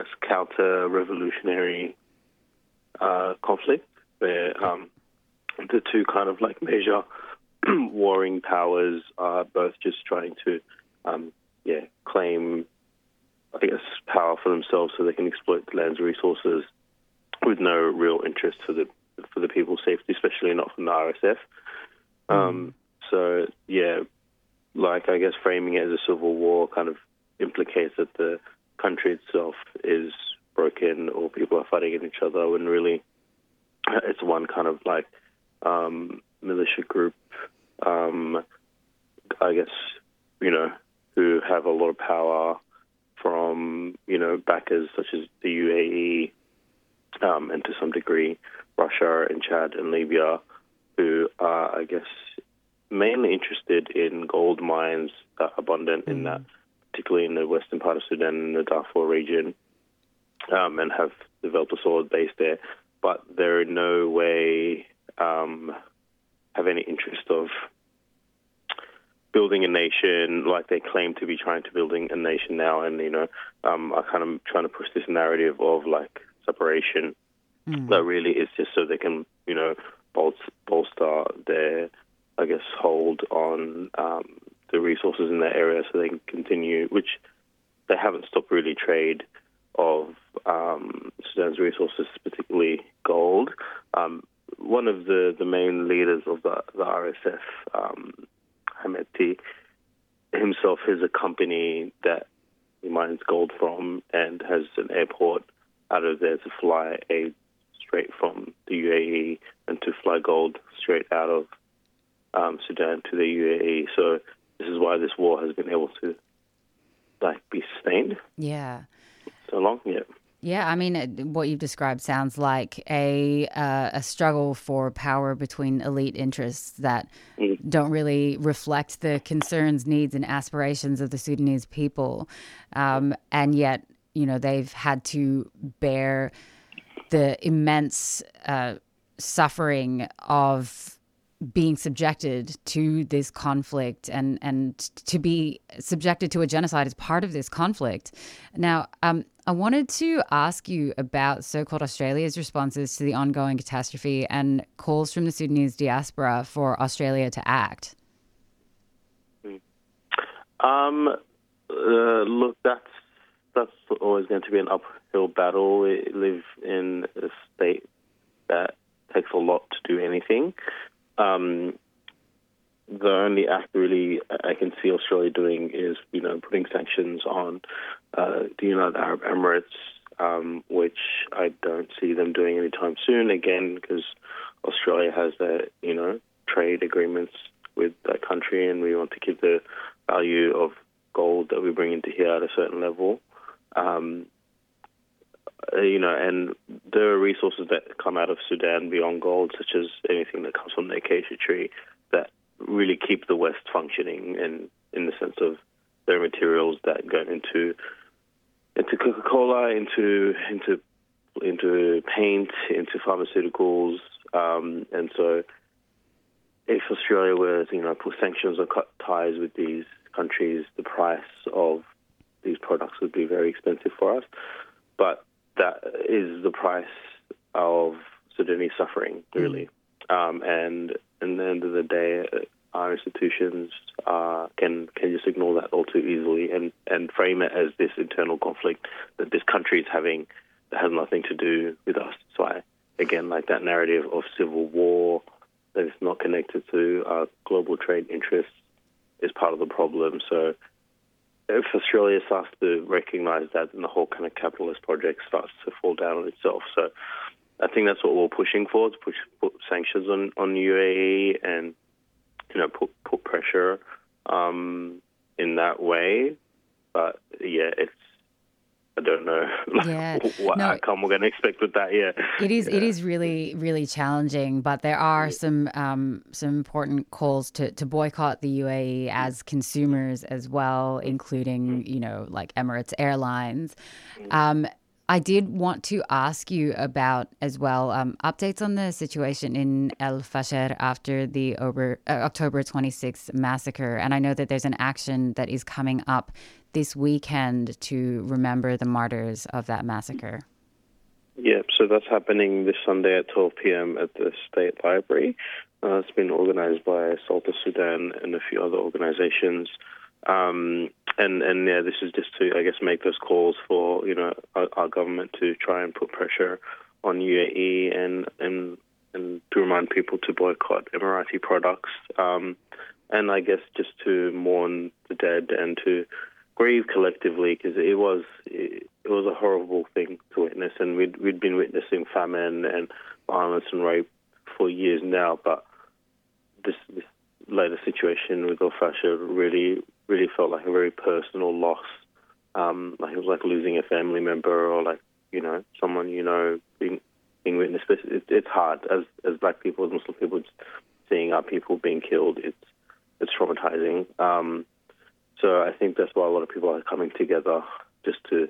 counter-revolutionary uh, conflict where um, the two kind of like major warring powers are both just trying to, um, yeah, claim, I guess, power for themselves so they can exploit the land's resources with no real interest for the for the people's safety, especially not from the R S F. Um, so, yeah, like I guess framing it as a civil war kind of implicates that the country itself is broken or people are fighting at each other when really it's one kind of like Um, militia group, um, I guess, you know, who have a lot of power from, you know, backers such as the U A E, um, and to some degree Russia and Chad and Libya, who are, I guess, mainly interested in gold mines that are abundant mm. in that, particularly in the western part of Sudan and the Darfur region, um, and have developed a solid base there. But they're in no way um, have any interest of building a nation like they claim to be trying to building a nation now. And, you know, um, are kind of trying to push this narrative of, like, separation mm. that really is just so they can, you know, bolster, bolster their, I guess, hold on um, the resources in that area so they can continue, which they haven't stopped really trade of um, Sudan's resources, particularly gold. Um, one of the, the main leaders of the, the R S F, um, Hameti, himself has a company that he mines gold from and has an airport out of there to fly aid straight from the U A E and to fly gold straight out of um, Sudan to the U A E. So this is why this war has been able to, like, be sustained. Yeah. So long, yeah. Yeah, I mean, what you've described sounds like a uh, a struggle for power between elite interests that mm. don't really reflect the concerns, needs, and aspirations of the Sudanese people. Um, and yet, you know, they've had to bear the immense uh, suffering of being subjected to this conflict and, and to be subjected to a genocide as part of this conflict. Now, um, I wanted to ask you about so-called Australia's responses to the ongoing catastrophe and calls from the Sudanese diaspora for Australia to act. Um, uh, look, that's that's always going to be an uphill battle. We live in a state that takes a lot to do anything. Um, the only act really I can see Australia doing is, you know, putting sanctions on uh, the United Arab Emirates, um, which I don't see them doing anytime soon, again, because Australia has, uh, you know, trade agreements with that country, and we want to keep the value of gold that we bring into here at a certain level. Um, you know, and there are resources that come out of Sudan beyond gold, such as anything that comes from the acacia tree, that really keep the West functioning, and in the sense of there are materials that go into into Coca-Cola, into into into paint, into pharmaceuticals, um, and so if Australia were, you know, put sanctions or cut ties with these countries, the price of these products would be very expensive for us. But that is the price of Sudanese suffering, really. Mm. Um, and at the end of the day, our institutions uh, can can just ignore that all too easily and, and frame it as this internal conflict that this country is having that has nothing to do with us. So I, again, like that narrative of civil war that is not connected to our global trade interests is part of the problem. So if Australia starts to recognise that, then the whole kind of capitalist project starts to fall down on itself. So I think that's what we're pushing for, to push put sanctions on, on U A E and, you know, put put pressure um, in that way. But yeah, it's I don't know yeah. what no, outcome we're going to expect with that. Yeah, it is. Yeah. It is really, really challenging. But there are some um, some important calls to, to boycott the U A E as consumers as well, including, you know, like Emirates Airlines. Um, I did want to ask you about as well um, updates on the situation in El Fasher after the over, uh, October twenty-sixth massacre. And I know that there's an action that is coming up this weekend to remember the martyrs of that massacre. Yeah, so that's happening this Sunday at twelve p.m. at the State Library. Uh, it's been organised by Salta Sudan and a few other organisations. Um, and, and yeah, this is just to, I guess, make those calls for, you know, our, our government to try and put pressure on U A E and, and, and to remind people to boycott Emirati products. Um, and I guess just to mourn the dead and to grieve collectively, because it was it, it was a horrible thing to witness, and we'd we'd been witnessing famine and violence and rape for years now. But this, this later situation with El Fasher really really felt like a very personal loss. Um, like it was like losing a family member, or like, you know, someone you know being being witnessed. But it, it's hard as as Black people, as Muslim people, just seeing our people being killed. It's it's traumatizing. Um, so I think that's why a lot of people are coming together just to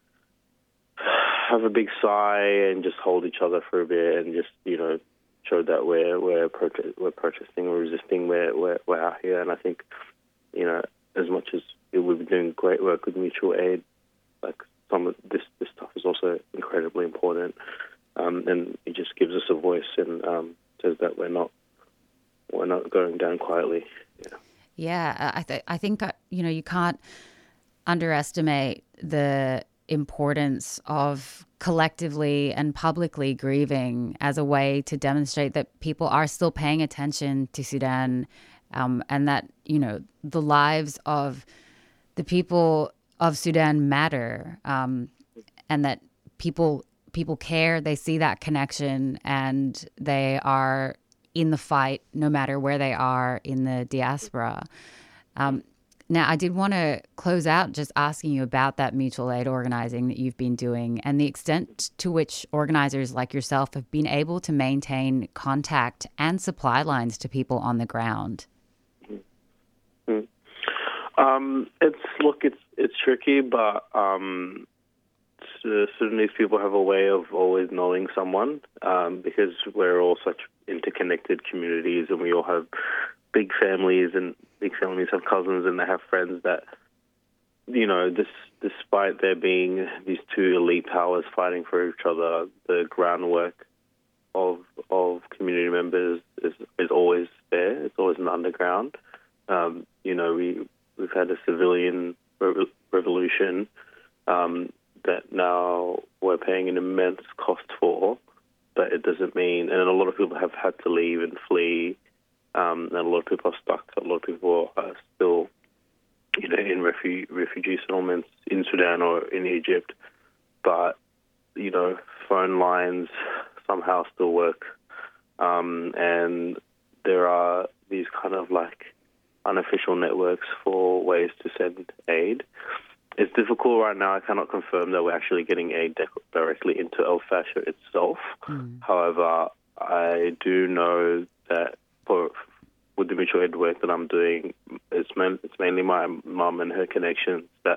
have a big sigh and just hold each other for a bit and just, you know, show that we're we're protest, we're protesting or resisting. We're, we're we're out here, and I think, you know, as much as we've been doing great work with mutual aid, like some of this this stuff is also incredibly important, um, and it just gives us a voice and um, says that we're not we're not going down quietly. Yeah, yeah. I th- I think uh, you know, you can't underestimate the importance of collectively and publicly grieving as a way to demonstrate that people are still paying attention to Sudan, um, and that, you know, the lives of the people of Sudan matter, um, and that people people care, they see that connection, and they are in the fight no matter where they are in the diaspora. Um, Now, I did want to close out just asking you about that mutual aid organizing that you've been doing and the extent to which organizers like yourself have been able to maintain contact and supply lines to people on the ground. Mm-hmm. Um, it's look, it's it's tricky, but um, Sudanese people have a way of always knowing someone um, because we're all such interconnected communities, and we all have big families, and big families have cousins, and they have friends that, you know, this, despite there being these two elite powers fighting for each other, the groundwork of of community members is is always there. It's always an underground. Um, you know, we we've had a civilian re- revolution um, that now we're paying an immense cost for, but it doesn't mean, and a lot of people have had to leave and flee. Um, and a lot of people are stuck. A lot of people are still, you know, in refu- refugee settlements in Sudan or in Egypt. But, you know, phone lines somehow still work. Um, and there are these kind of like unofficial networks for ways to send aid. It's difficult right now. I cannot confirm that we're actually getting aid de- directly into El Fasher itself. Mm. However, I do know that For, with the mutual aid work that I'm doing, it's, main, it's mainly my mum and her connections that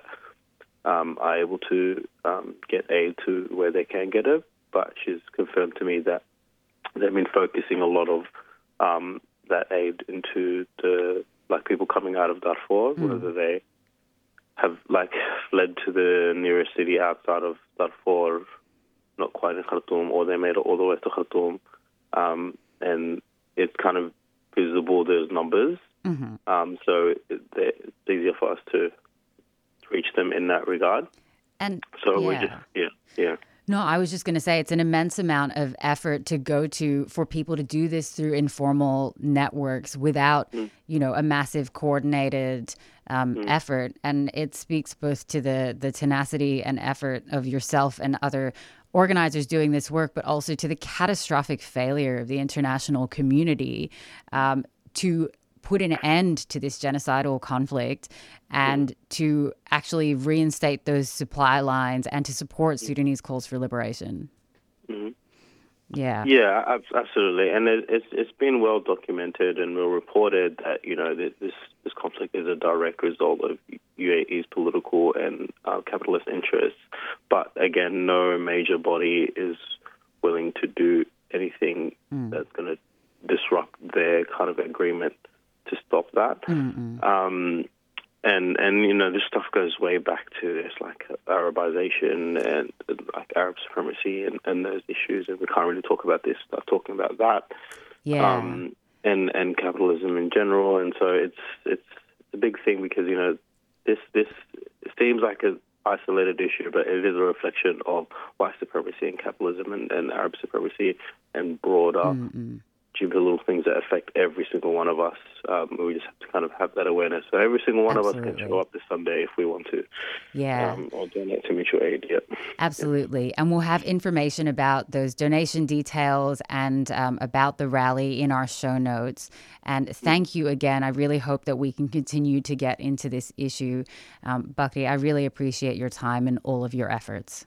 um, are able to um, get aid to where they can get it. But she's confirmed to me that they've been focusing a lot of um, that aid into the like people coming out of Darfur, mm. whether they have like fled to the nearest city outside of Darfur, not quite in Khartoum, or they made it all the way to Khartoum, um, and it's kind of visible, those numbers. Mm-hmm. Um, so it, it's easier for us to reach them in that regard. And so yeah. we just, yeah, yeah. No, I was just going to say it's an immense amount of effort to go to for people to do this through informal networks without, mm. you know, a massive coordinated um, mm. effort. And it speaks both to the, the tenacity and effort of yourself and other organizers doing this work, but also to the catastrophic failure of the international community um, to put an end to this genocidal conflict and to actually reinstate those supply lines and to support Sudanese calls for liberation. Mm-hmm. Yeah. Yeah, absolutely. And it, it's it's been well documented and well reported that, you know, this this conflict is a direct result of U A E's political and uh, capitalist interests. But again, no major body is willing to do anything mm. that's going to disrupt their kind of agreement to stop that. Mm-hmm. Um, and, and, you know, this stuff goes way back to this, like, Arabization and, like, Arab supremacy and, and those issues, and we can't really talk about this, start talking about that. Yeah. Um, and, and capitalism in general, and so it's it's a big thing because, you know, this, this seems like an isolated issue, but it is a reflection of white supremacy and capitalism and, and Arab supremacy and broader mm-hmm. little things that affect every single one of us. Um, we just have to kind of have that awareness. So every single one Absolutely. of us can show up this Sunday if we want to. Yeah. Um, or donate to mutual aid. Yep. Absolutely. And we'll have information about those donation details and um, about the rally in our show notes. And thank you again. I really hope that we can continue to get into this issue. Um, Bakri, I really appreciate your time and all of your efforts.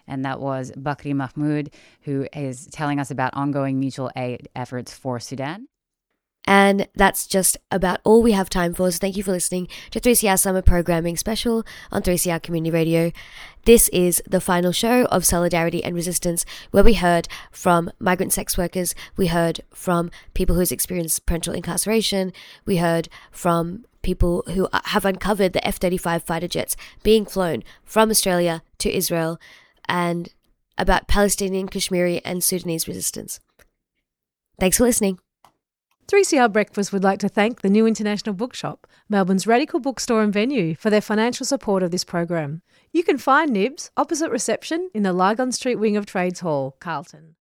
And that was Bakri Mahmood, who is telling us about ongoing mutual aid efforts for Sudan. And that's just about all we have time for. So thank you for listening to three C R Summer Programming Special on three C R Community Radio. This is the final show of Solidarity and Resistance, where we heard from migrant sex workers, we heard from people who's experienced parental incarceration, we heard from people who have uncovered the F thirty-five fighter jets being flown from Australia to Israel, and about Palestinian, Kashmiri and Sudanese resistance. Thanks for listening. three C R Breakfast would like to thank the New International Bookshop, Melbourne's radical bookstore and venue, for their financial support of this program. You can find Nibs opposite reception in the Lygon Street wing of Trades Hall, Carlton.